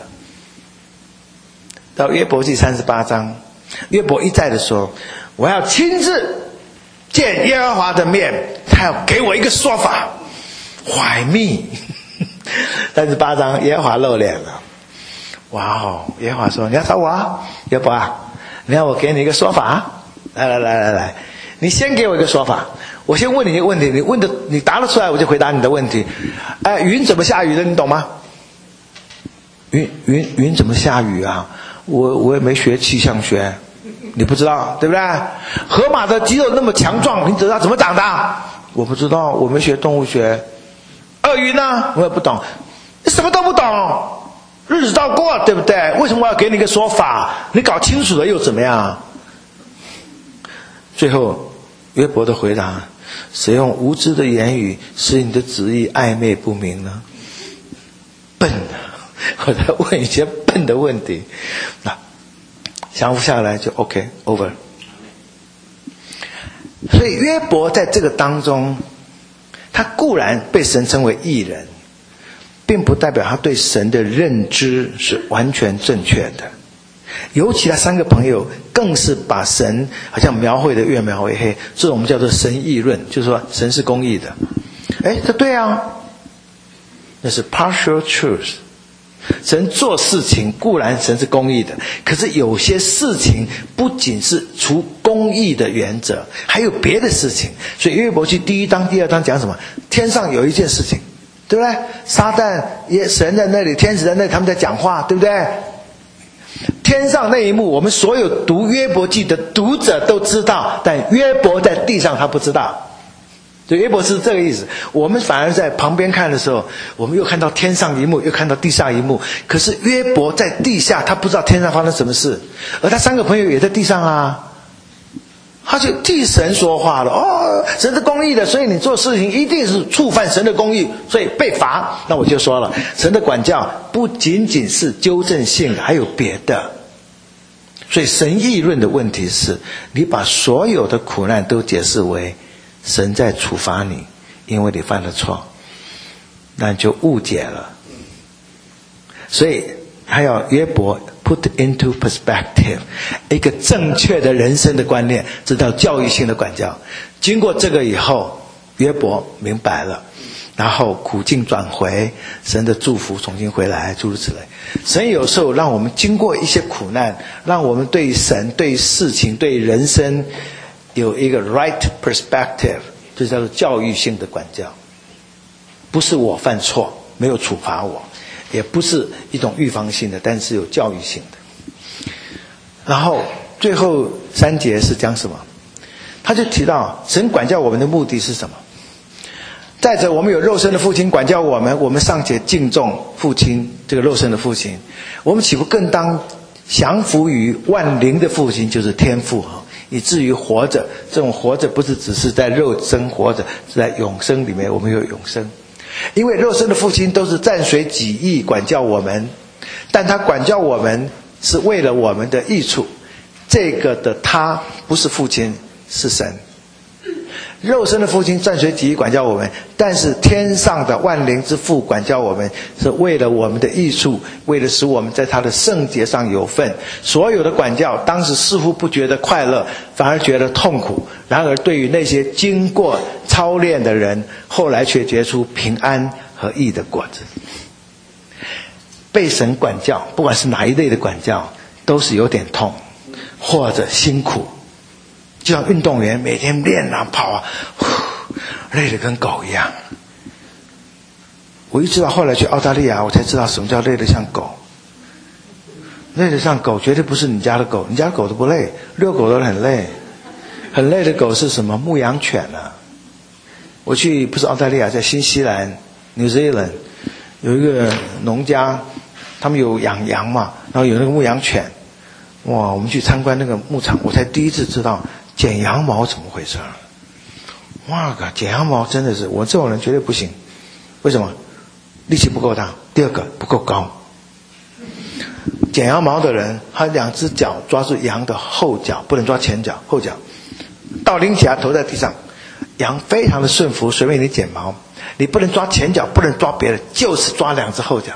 到约伯记三十八章，约伯一再的说，我要亲自见耶和华的面，他要给我一个说法。怀密三十八章，耶和华露脸了。哇哦，耶和华说，你要找我啊，约伯啊，你要我给你一个说法？来来来来来，你先给我一个说法，我先问你一个问题，你问的你答得出来，我就回答你的问题。哎，云怎么下雨的？你懂吗？云云云怎么下雨啊？我我也没学气象学，你不知道对不对？河马的肌肉那么强壮，你知道怎么长的？我不知道，我没学动物学。鳄鱼呢？我也不懂，什么都不懂。日子照过，对不对？为什么我要给你一个说法？你搞清楚了又怎么样？最后约伯的回答，谁用无知的言语使你的旨意暧昧不明呢？笨啊，我在问一些笨的问题，那降服下来就 OK over。 所以约伯在这个当中，他固然被神称为义人，并不代表他对神的认知是完全正确的。尤其他三个朋友更是把神好像描绘的越描越黑，这种我们叫做神义论，就是说神是公义的。哎，这对啊，那是 partial truth。神做事情固然神是公义的，可是有些事情不仅是除公义的原则，还有别的事情。所以约伯记第一章第二章讲什么？天上有一件事情，对不对？撒旦也神在那里，天使在那里，他们在讲话，对不对？天上那一幕，我们所有读约伯记的读者都知道，但约伯在地上他不知道。所以约伯是这个意思。我们反而在旁边看的时候，我们又看到天上一幕，又看到地上一幕。可是约伯在地下，他不知道天上发生什么事，而他三个朋友也在地上啊，他就替神说话了。哦，神是公义的，所以你做事情一定是触犯神的公义，所以被罚。那我就说了，神的管教不仅仅是纠正性的，还有别的。所以神议论的问题是，你把所有的苦难都解释为神在处罚你，因为你犯了错，那你就误解了。所以还要约伯 put into perspective 一个正确的人生的观念，这叫教育性的管教。经过这个以后，约伯明白了，然后苦境转回，神的祝福重新回来，诸如此类。神有时候让我们经过一些苦难，让我们对神、对事情、对人生有一个 right perspective， 这叫做教育性的管教。不是我犯错没有处罚我，也不是一种预防性的，但是有教育性的。然后最后三节是讲什么？他就提到神管教我们的目的是什么？再者，我们有肉身的父亲管教我们，我们尚且敬重父亲，这个肉身的父亲，我们岂不更当降服于万灵的父亲，就是天父，以至于活着。这种活着不是只是在肉身活着，是在永生里面我们有永生。因为肉身的父亲都是暂随己意管教我们，但他管教我们是为了我们的益处。这个的他不是父亲，是神。肉身的父亲暂随己意管教我们，但是天上的万灵之父管教我们，是为了我们的益处，为了使我们在他的圣洁上有份。所有的管教当时似乎不觉得快乐，反而觉得痛苦，然而对于那些经过操练的人，后来却结出平安和义的果子。被神管教，不管是哪一类的管教，都是有点痛或者辛苦。就像运动员每天练啊跑啊，累得跟狗一样。 我一直到后来去澳大利亚，我才知道什么叫累得像狗。累得像狗绝对不是你家的狗，你家的狗都不累，遛狗都很累。很累的狗是什么？牧羊犬啊。我去不是澳大利亚，在新西兰 New Zealand 有一个农家，他们有养羊嘛，然后有那个牧羊犬。哇，我们去参观那个牧场，我才第一次知道剪羊毛怎么回事。哇靠，剪羊毛真的是我这种人绝对不行。为什么？力气不够大，第二个不够高。剪羊毛的人，他两只脚抓住羊的后脚，不能抓前脚，后脚倒拎起来头在地上，羊非常的顺服，随便你剪毛，你不能抓前脚，不能抓别的，就是抓两只后脚。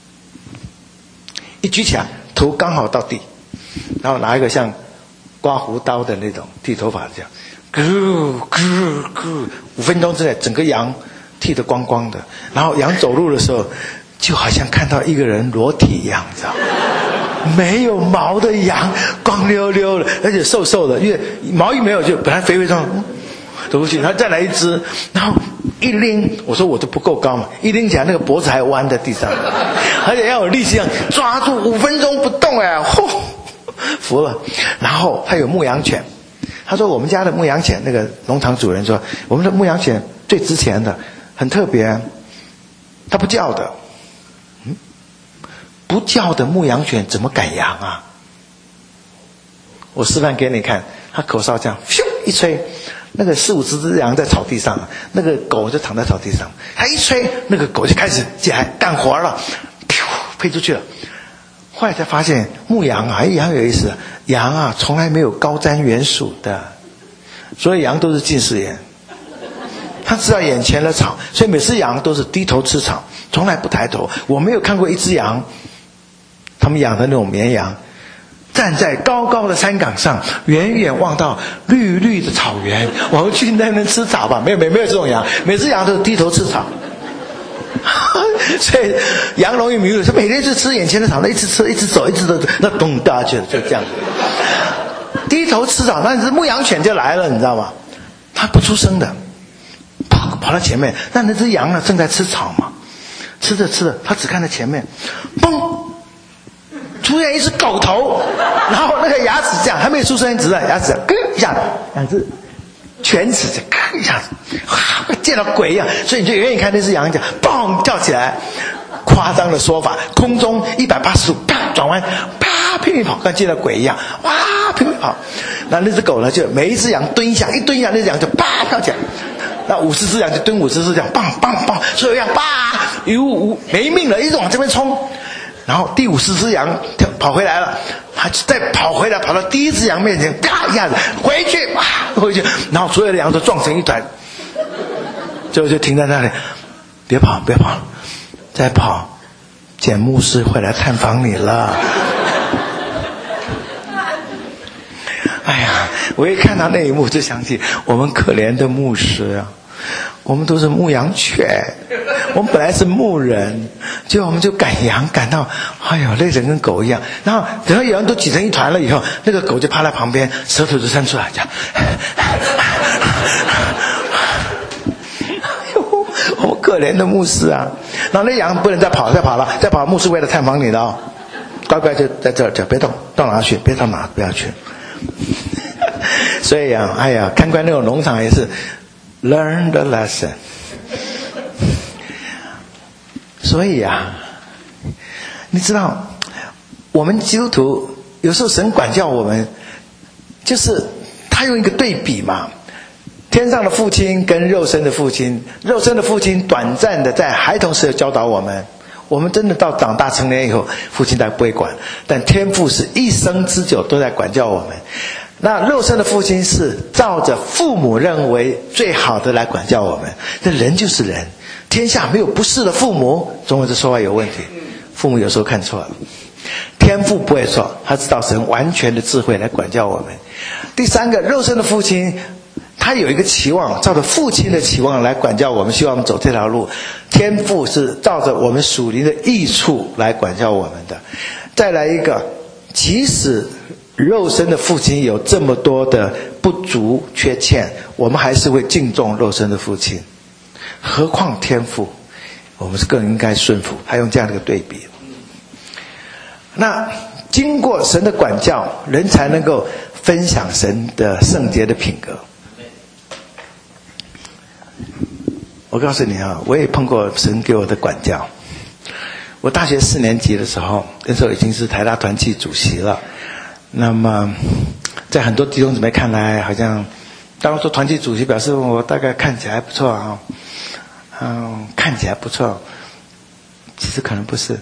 一举起来头刚好到地，然后拿一个像刮胡刀的那种剃头发这样，咕咕咕，五分钟之内整个羊剃得光光的，然后羊走路的时候就好像看到一个人裸体一样，知道吗？没有毛的羊，光溜溜的，而且瘦瘦的，因为毛一没有就本来肥肥壮走过去，然后再来一只，然后一拎，我说我都不够高嘛，一拎起来那个脖子还弯在地上，而且要有力气抓住，五分钟不动哎，呼，服了。然后他有牧羊犬，他说我们家的牧羊犬，那个农场主人说我们的牧羊犬最值钱的，很特别，它不叫的。嗯，不叫的牧羊犬怎么赶羊啊？我示范给你看，他口哨这样咻一吹，那个四五十只羊在草地上，那个狗就躺在草地上，他一吹，那个狗就开始起来干活了，飞出去了。后来才发现牧羊啊，羊有意思，羊啊从来没有高瞻远瞩的，所以羊都是近视眼，他知道眼前的草，所以每只羊都是低头吃草，从来不抬头。我没有看过一只羊，他们养的那种绵羊，站在高高的山岗上，远远望到绿绿的草原，我们去那边吃草吧。没有没有没有这种羊，每只羊都是低头吃草。所以羊容易迷路，他每天就吃眼前的草，那一直吃一直走一直走，那咚哒就就这样低头吃草。那只牧羊犬就来了，你知道吗？它不出声的跑跑到前面，那那只羊呢正在吃草嘛，吃着吃着它只看到前面，嘣出现一只狗头，然后那个牙齿这样还没有出声，只是牙齿咯一下，两只犬齿就咯一下子，见到鬼一样。所以你就远远看那只羊就嘣跳起来，夸张的说法，空中一百八十度啪转弯，啪拼命跑，跟见到鬼一样，哇拼命跑。那那只狗呢，就每一只羊蹲一下，一蹲一下，那只羊就啪跳起来。那五十只羊就蹲五十只，这样棒棒棒，所有羊啪有无没命了，一直往这边冲。然后第五十只羊跑回来了，他再跑回来，跑到第一只羊面前，啪一下子回去，哇回去，然后所有的羊都撞成一团，最后就停在那里，别跑别跑，再跑，简牧师会来探访你了。哎呀，我一看到那一幕就想起我们可怜的牧师啊，我们都是牧羊犬，我们本来是牧人，结果我们就赶羊赶到，哎呦累得跟狗一样。然后等到羊都挤成一团了以后，那个狗就趴在旁边，舌头就伸出来，这样。我们可怜的牧师啊！然后那羊不能再跑，再跑了，再跑，牧师为了探访你的哦，乖乖就在这儿，就别动，到哪去？别到哪，不要去。所以啊，哎呀，看观那种农场也是 learn the lesson。所以啊，你知道，我们基督徒有时候神管教我们，就是他用一个对比嘛。天上的父亲跟肉身的父亲，肉身的父亲短暂的在孩童时教导我们，我们真的到长大成年以后，父亲才不会管，但天父是一生之久都在管教我们。那肉身的父亲是照着父母认为最好的来管教我们。这人就是人，天下没有不是的父母。中文这说话有问题，父母有时候看错了，天父不会错，他知道神完全的智慧来管教我们。第三个，肉身的父亲他有一个期望，照着父亲的期望来管教我们，希望我们走这条路。天父是照着我们属灵的益处来管教我们的。再来一个，即使肉身的父亲有这么多的不足缺欠，我们还是会敬重肉身的父亲，何况天父。 我们是更应该顺服。他用这样的一个对比。那经过神的管教，人才能够分享神的圣洁的品格。我告诉你啊，我也碰过神给我的管教。我大学四年级的时候，那时候已经是台大团契主席了。那么在很多弟兄姊妹看来，好像当我说团契主席，表示我大概看起来不错啊，嗯，看起来不错，其实可能不是。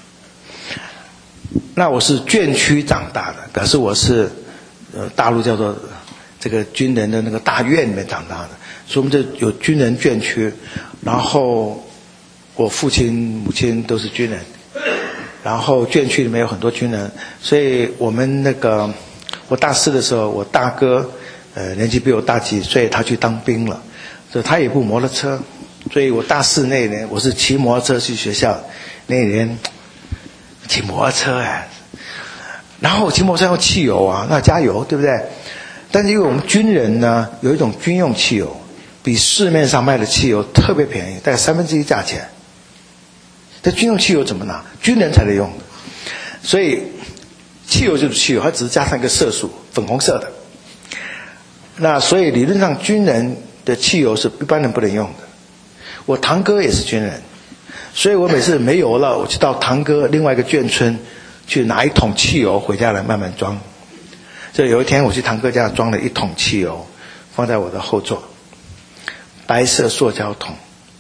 那我是眷区长大的，表示我是呃大陆叫做这个军人的那个大院里面长大的，所以我们这有军人眷区。然后我父亲母亲都是军人，然后眷区里面有很多军人，所以我们那个我大四的时候，我大哥呃年纪比我大几岁，他去当兵了，所以他有部摩托车，所以我大四那年我是骑摩托车去学校，那一年骑摩托车哎，然后骑摩托车用汽油啊，那加油对不对？但是因为我们军人呢有一种军用汽油，比市面上卖的汽油特别便宜，大概三分之一价钱。这军用汽油怎么拿？军人才能用的，所以汽油就是汽油，它只是加上一个色素，粉红色的。那所以理论上军人的汽油是一般人不能用的。我堂哥也是军人，所以我每次没油了，我就到堂哥另外一个眷村去拿一桶汽油回家来慢慢装。所以有一天我去堂哥家装了一桶汽油，放在我的后座，白色塑胶桶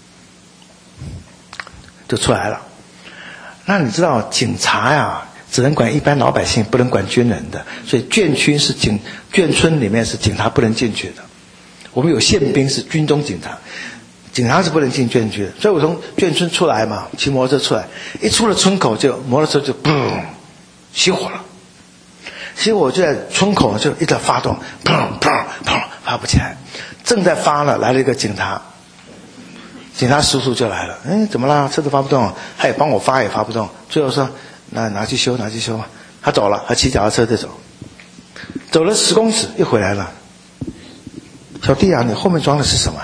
就出来了。那你知道警察呀只能管一般老百姓，不能管军人的，所以眷区是警眷村里面是警察不能进去的。我们有宪兵是军中警察，警察是不能进眷区的。所以我从眷村出来嘛，骑摩托车出来，一出了村口就摩托车就砰熄火了。熄火就在村口就一直发动，砰砰砰发不起来。正在发了，来了一个警察，警察叔叔就来了。哎，怎么啦？车子发不动，他也帮我发也发不动。最后说那拿去修拿去修。他走了，他骑脚踏车就走，走了十公尺又回来了。小弟啊，你后面装的是什么？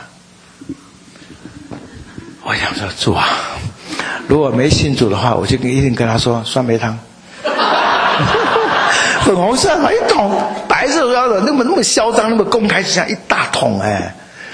我想说主啊，如果没信主的话，我就一定跟他说酸梅汤。粉红色一桶，白色的那么那么嚣张，那么公开，就像一大桶哎。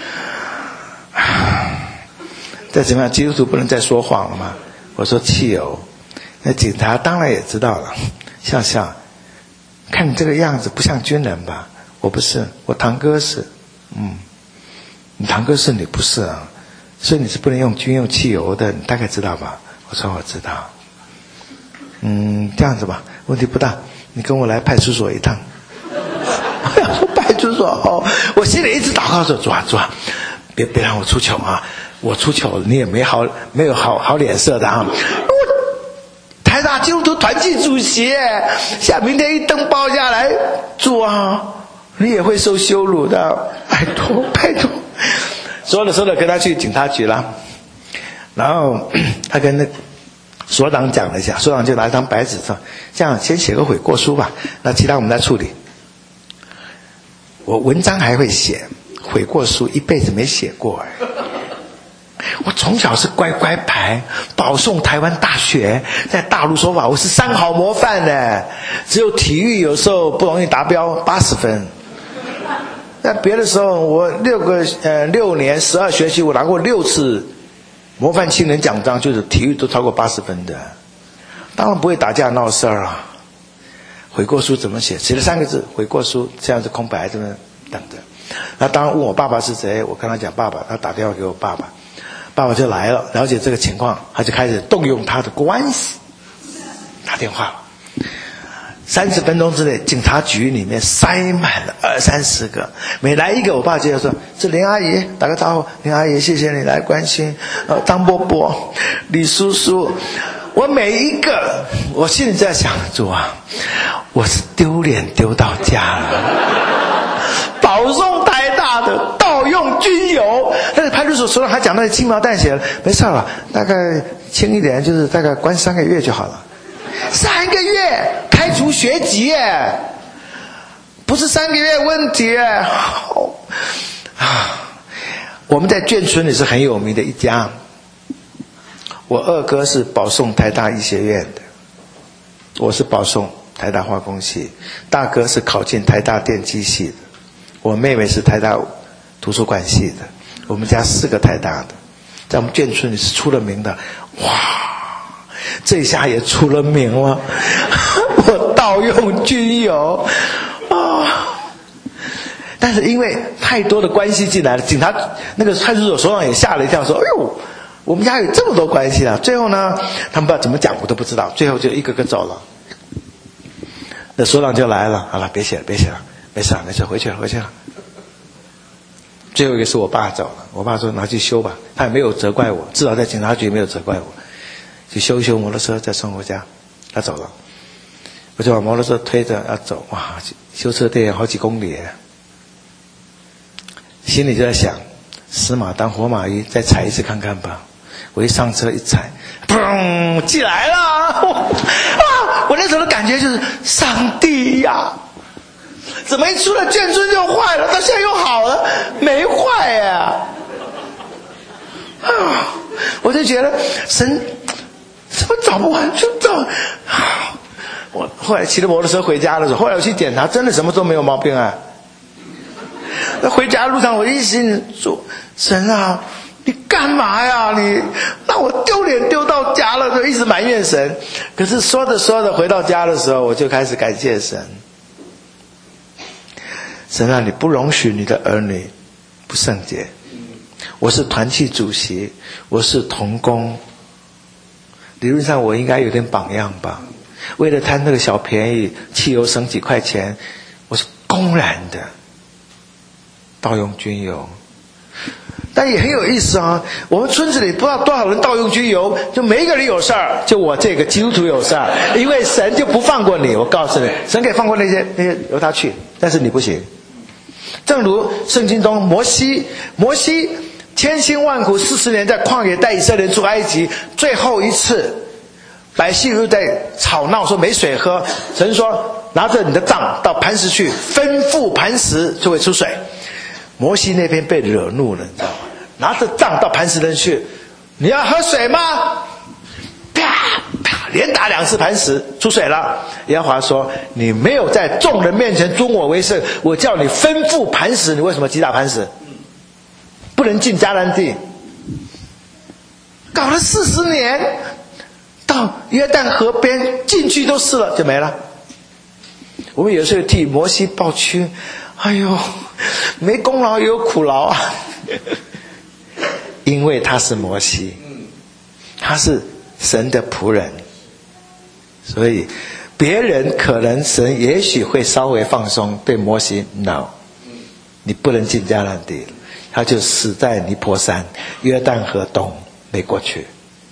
再怎么样，基督徒不能再说谎了吗？我说汽油，那警察当然也知道了，笑笑，看你这个样子不像军人吧？我不是，我堂哥是，嗯，你堂哥是你不是啊？所以你是不能用军用汽油的，你大概知道吧？我说我知道。嗯，这样子吧，问题不大。你跟我来派出所一趟。派出所哦，我心里一直祷告说：主啊主啊，别别让我出糗啊！我出糗你也没好没有好好脸色的啊！我台大基督徒团契主席，下明天一登报下来，主啊，你也会受羞辱的，拜托拜托。说着说着跟他去警察局了，然后他跟那所长讲了一下，所长就拿一张白纸说：这样先写个悔过书吧，那其他我们来处理。我文章还会写，悔过书一辈子没写过哎。我从小是乖乖牌，保送台湾大学，在大陆说法我是三好模范呢，只有体育有时候不容易达标，八十分。那别的时候我六个呃六年十二学期我拿过六次模范青年奖章，就是体育都超过八十分的，当然不会打架闹事儿啊。悔过书怎么写？写了三个字：悔过书，这样子空白这么等着。那当然问我爸爸是谁，我跟他讲爸爸，他打电话给我爸爸，爸爸就来了，了解这个情况，他就开始动用他的关系，打电话了。三十分钟之内，警察局里面塞满了二三十个，每来一个，我爸就说：“是林阿姨，打个招呼，林阿姨，谢谢你来关心。呃，张伯伯，李叔叔。”我每一个，我心里在想：主啊，我是丢脸丢到家了。保送台大的盗用军油，但是派出所所长还讲那轻描淡写，没事了，大概轻一点，就是大概关三个月就好了。三个月开除学籍耶，不是三个月问题耶。好啊，我们在眷村里是很有名的一家， 我二哥是保送台大医学院的，我是保送台大化工系，大哥是考进台大电机系的，我妹妹是台大图书馆系的，我们家四个台大的，在我们眷村里是出了名的。哇，这下也出了名了，我盗用军油啊！但是因为太多的关系进来了，警察那个派出所所长也吓了一跳，说：“哎呦，我们家有这么多关系啊！”最后呢，他们不知道怎么讲，我都不知道。最后就一个个走了。那所长就来了，好了，别写了，别写了，没事了，没事，回去了，回去了。最后一个是我爸走了，我爸说拿去修吧，他也没有责怪我，至少在警察局没有责怪我，去修一修摩托车再送回家。他走了，我就把摩托车推着要走，哇，修车队好几公里，心里就在想，死马当活马医，再踩一次看看吧。我一上车一踩，砰，进来了！哇，我那时候的感觉就是上帝呀！怎么一出了眷村就坏了，到现在又好了？没坏呀！啊，我就觉得神怎么找不完就找。我后来骑着摩托车回家的时候，后来我去检查，真的什么都没有毛病啊。那回家路上，我一心说：“神啊，你干嘛呀？你让我丢脸丢到家了，就一直埋怨神。”可是说着说着回到家的时候，我就开始感谢神。神啊，你不容许你的儿女不圣洁。我是团契主席，我是同工，理论上我应该有点榜样吧。为了贪那个小便宜，汽油省几块钱，我是公然的盗用军油。但也很有意思啊，我们村子里不知道多少人盗用军油，就没一个人有事儿，就我这个基督徒有事儿，因为神就不放过你。我告诉你，神可以放过那些那些由他去，但是你不行。正如圣经中摩西，摩西千辛万苦四十年在旷野带以色列人出埃及，最后一次百姓又在吵闹说没水喝，神说拿着你的杖到磐石去，吩咐磐石就会出水。摩西那边被惹怒了，你知道吗？拿着杖到磐石那去，你要喝水吗？啪啪，连打两次磐石，出水了。耶和华说：“你没有在众人面前尊我为圣，我叫你吩咐磐石，你为什么击打磐石？不能进迦南地。”搞了四十年，到约旦河边进去都是了，就没了。我们有时候替摩西抱屈，哎呦，没功劳也有苦劳啊。因为他是摩西，他是神的仆人，所以别人可能神也许会稍微放松，对摩西 no， 你不能进迦南地了，他就死在尼泊山约旦河东没过去。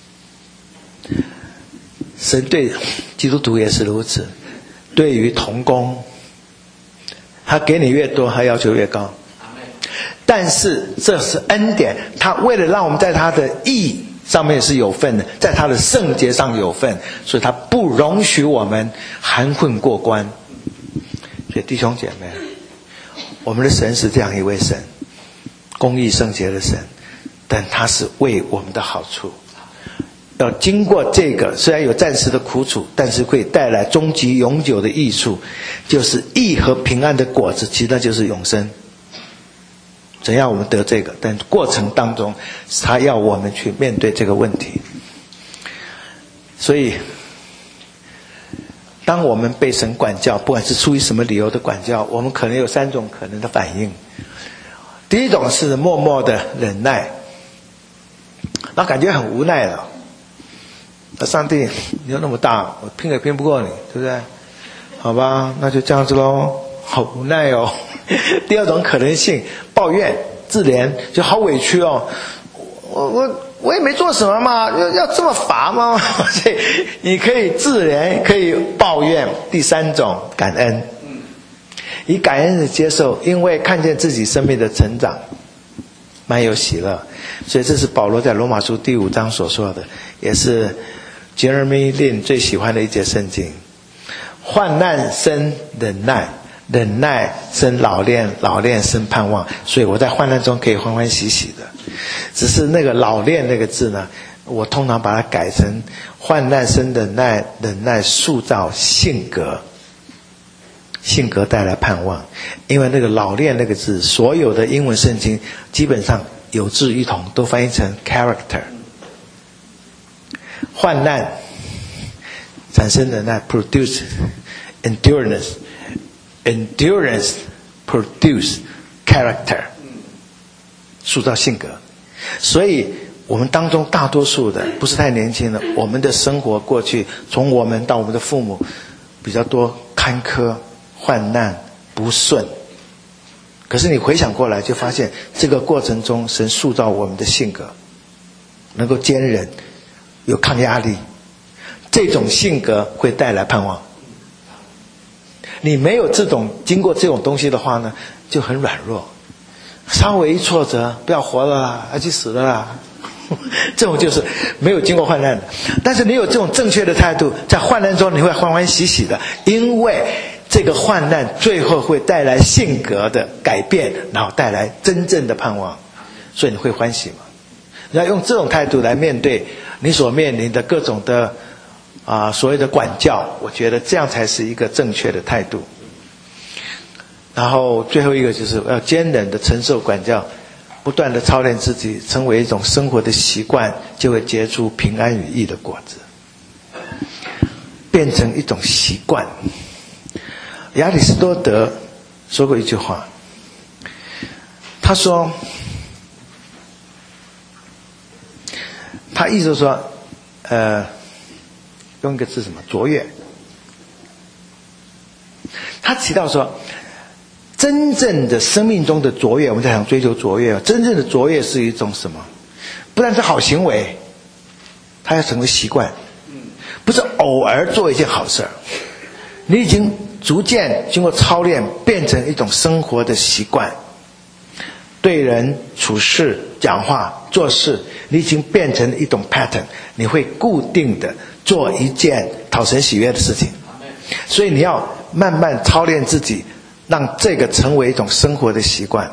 神对基督徒也是如此，对于同工，他给你越多，他要求越高。但是这是恩典，他为了让我们在他的义上面是有份的，在他的圣洁上有份，所以他不容许我们含混过关。所以弟兄姐妹，我们的神是这样一位神，公义圣洁的神，但他是为我们的好处，要经过这个虽然有暂时的苦楚，但是会带来终极永久的益处，就是义和平安的果子，其实那就是永生。怎样我们得这个？但过程当中他要我们去面对这个问题。所以当我们被神管教，不管是出于什么理由的管教，我们可能有三种可能的反应。第一种是默默的忍耐，那感觉很无奈了，那上帝你又那么大，我拼也拼不过你，对不对？好吧，那就这样子咯，好无奈哦。第二种可能性，抱怨自怜，就好委屈哦，我我我也没做什么嘛，要要这么罚吗？所以你可以自怜，可以抱怨。第三种感恩，以感恩的接受，因为看见自己生命的成长，蛮有喜乐。所以这是保罗在罗马书第五章所说的，也是 Jeremy Lin 最喜欢的一节圣经。患难生忍耐，忍耐生老练，老练生盼望。所以我在患难中可以欢欢喜喜的。只是那个老练那个字呢， 我通常把它改成患难生忍耐，忍耐塑造性格，性格带来盼望。因为那个老练那个字，所有的英文圣经基本上有志一同，都翻译成 character。患难产生忍耐 produce endurance endurance produce character， 塑造性格。所以我们当中大多数的不是太年轻的，我们的生活过去从我们到我们的父母比较多坎坷患难不顺，可是你回想过来就发现这个过程中神塑造我们的性格，能够坚韧，有抗压力，这种性格会带来盼望。你没有这种经过这种东西的话呢，就很软弱，稍微一挫折不要活了啦，要去死了啦，这种就是没有经过患难的。但是你有这种正确的态度，在患难中你会欢欢喜喜的，因为这个患难最后会带来性格的改变，然后带来真正的盼望，所以你会欢喜嘛。你要用这种态度来面对你所面临的各种的啊、呃、所谓的管教，我觉得这样才是一个正确的态度。然后最后一个就是要坚忍的承受管教，不断的操练自己，成为一种生活的习惯，就会结出平安与义的果子，变成一种习惯。亚里士多德说过一句话，他说，他意思说，呃，用一个字什么卓越。他提到说，真正的生命中的卓越，我们在想追求卓越，真正的卓越是一种什么？不但是好行为，它要成为习惯，不是偶尔做一件好事儿，你已经逐渐经过操练变成一种生活的习惯，对人处事讲话做事，你已经变成一种 pattern， 你会固定的做一件讨神喜悦的事情。所以你要慢慢操练自己，让这个成为一种生活的习惯。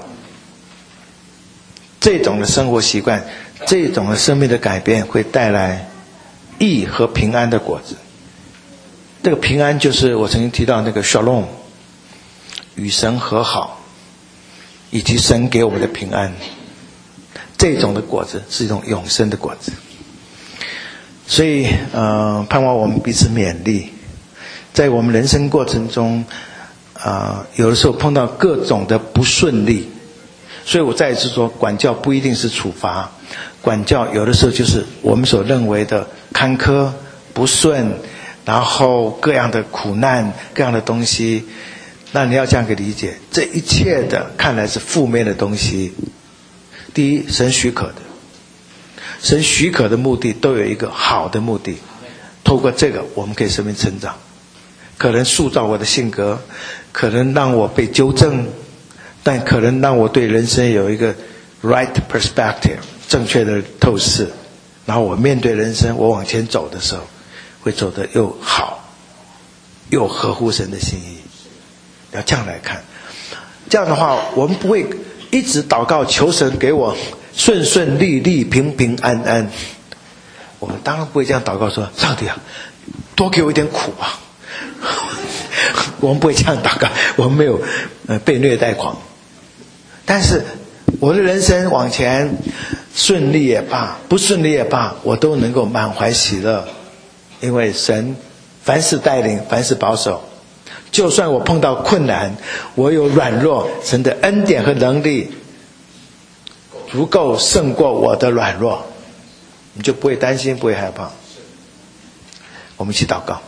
这种的生活习惯，这种的生命的改变，会带来义和平安的果子。这个平安就是我曾经提到那个 shalom， 与神和好，以及神给我们的平安。这种的果子是一种永生的果子。所以呃，盼望我们彼此勉励，在我们人生过程中啊、呃，有的时候碰到各种的不顺利，所以我再一次说，管教不一定是处罚，管教有的时候就是我们所认为的坎坷不顺，然后各样的苦难，各样的东西，那你要这样给理解，这一切的看来是负面的东西。第一，神许可的，神许可的目的都有一个好的目的，透过这个我们可以生命成长，可能塑造我的性格，可能让我被纠正，但可能让我对人生有一个 right perspective， 正确的透视，然后我面对人生，我往前走的时候会走得又好又合乎神的心意。要这样来看，这样的话我们不会一直祷告求神给我顺顺利利平平安安，我们当然不会这样祷告说，上帝啊，多给我一点苦啊我们不会这样祷告，我们没有呃被虐待狂。但是我的人生往前顺利也罢，不顺利也罢，我都能够满怀喜乐，因为神凡事带领，凡事保守。就算我碰到困难，我有软弱，神的恩典和能力足够胜过我的软弱，你就不会担心，不会害怕。我们一起祷告。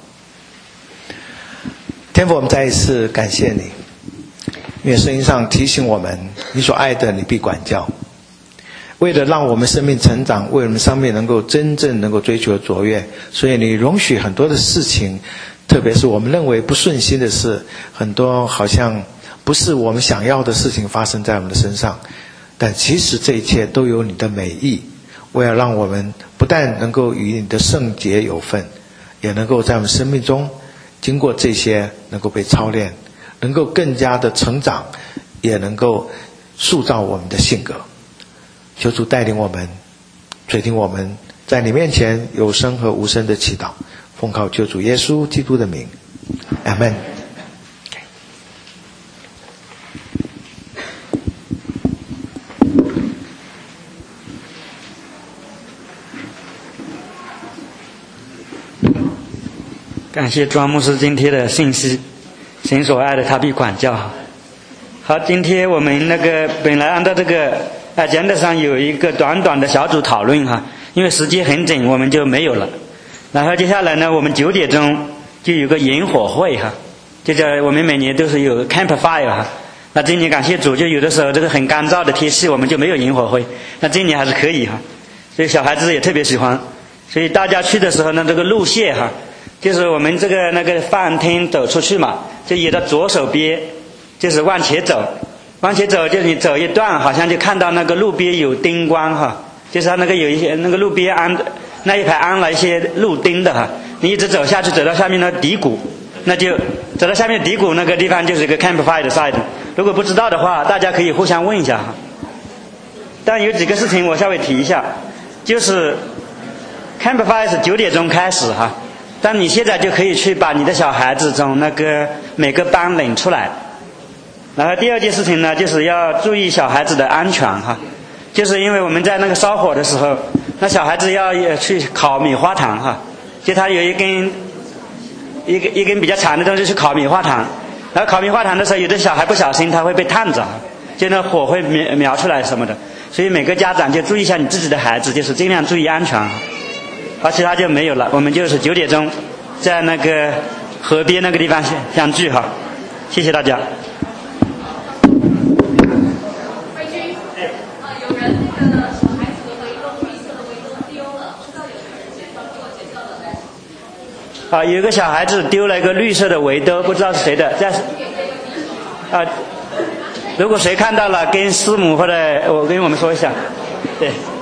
天父，我们再一次感谢你，因为圣经上提醒我们，你所爱的你必管教，为了让我们生命成长，为我们生命能够真正能够追求卓越，所以你容许很多的事情，特别是我们认为不顺心的事，很多好像不是我们想要的事情发生在我们的身上，但其实这一切都有你的美意，为了让我们不但能够与你的圣洁有份，也能够在我们生命中经过这些能够被操练，能够更加的成长，也能够塑造我们的性格。求主带领我们，垂听我们在在你面前有声和无声的祈祷，奉靠救主耶稣基督的名，阿们。 感谢庄牧师今天的信息，神所爱的他必管教。好，今天我们那个本来按照这个agenda上有一个短短的小组讨论哈，因为时间很紧，我们就没有了。然后接下来呢，我们九点钟就有个萤火会哈，就叫我们每年都是有 campfire 哈。那今年感谢主，就有的时候这个很干燥的天气，我们就没有萤火会，那今年还是可以哈。所以小孩子也特别喜欢，所以大家去的时候呢，这个路线哈。就是我们这个那个饭厅走出去嘛，就沿着左手边，就是往前走，往前走，就是你走一段，好像就看到那个路边有灯光哈，就是它那个有一些那个路边安那一排安了一些路灯的哈，你一直走下去，走到下面的底谷，那就走到下面底谷那个地方就是一个 campfire 的 site。如果不知道的话，大家可以互相问一下哈。但有几个事情我稍微提一下，就是 campfire 是九点钟开始哈。但你现在就可以去把你的小孩子从那个每个班领出来。然后第二件事情呢，就是要注意小孩子的安全哈，就是因为我们在那个烧火的时候，那小孩子要去烤米花糖哈，就他有一根一个一根比较长的东西去烤米花糖，然后烤米花糖的时候，有的小孩不小心他会被烫着，就那火会苗苗出来什么的，所以每个家长就注意一下你自己的孩子，就是尽量注意安全。而其他就没有了，我们就是九点钟在那个河边那个地方相聚哈，谢谢大家。 飞君，啊，有人那个小孩子的围兜，绿色的围兜丢了，不知道有没有人捡到？给我捡到了没？ 啊，有个小孩子丢了一个绿色的围兜，不知道是谁的，在啊，如果谁看到了，跟师母或者我跟我们说一下，对。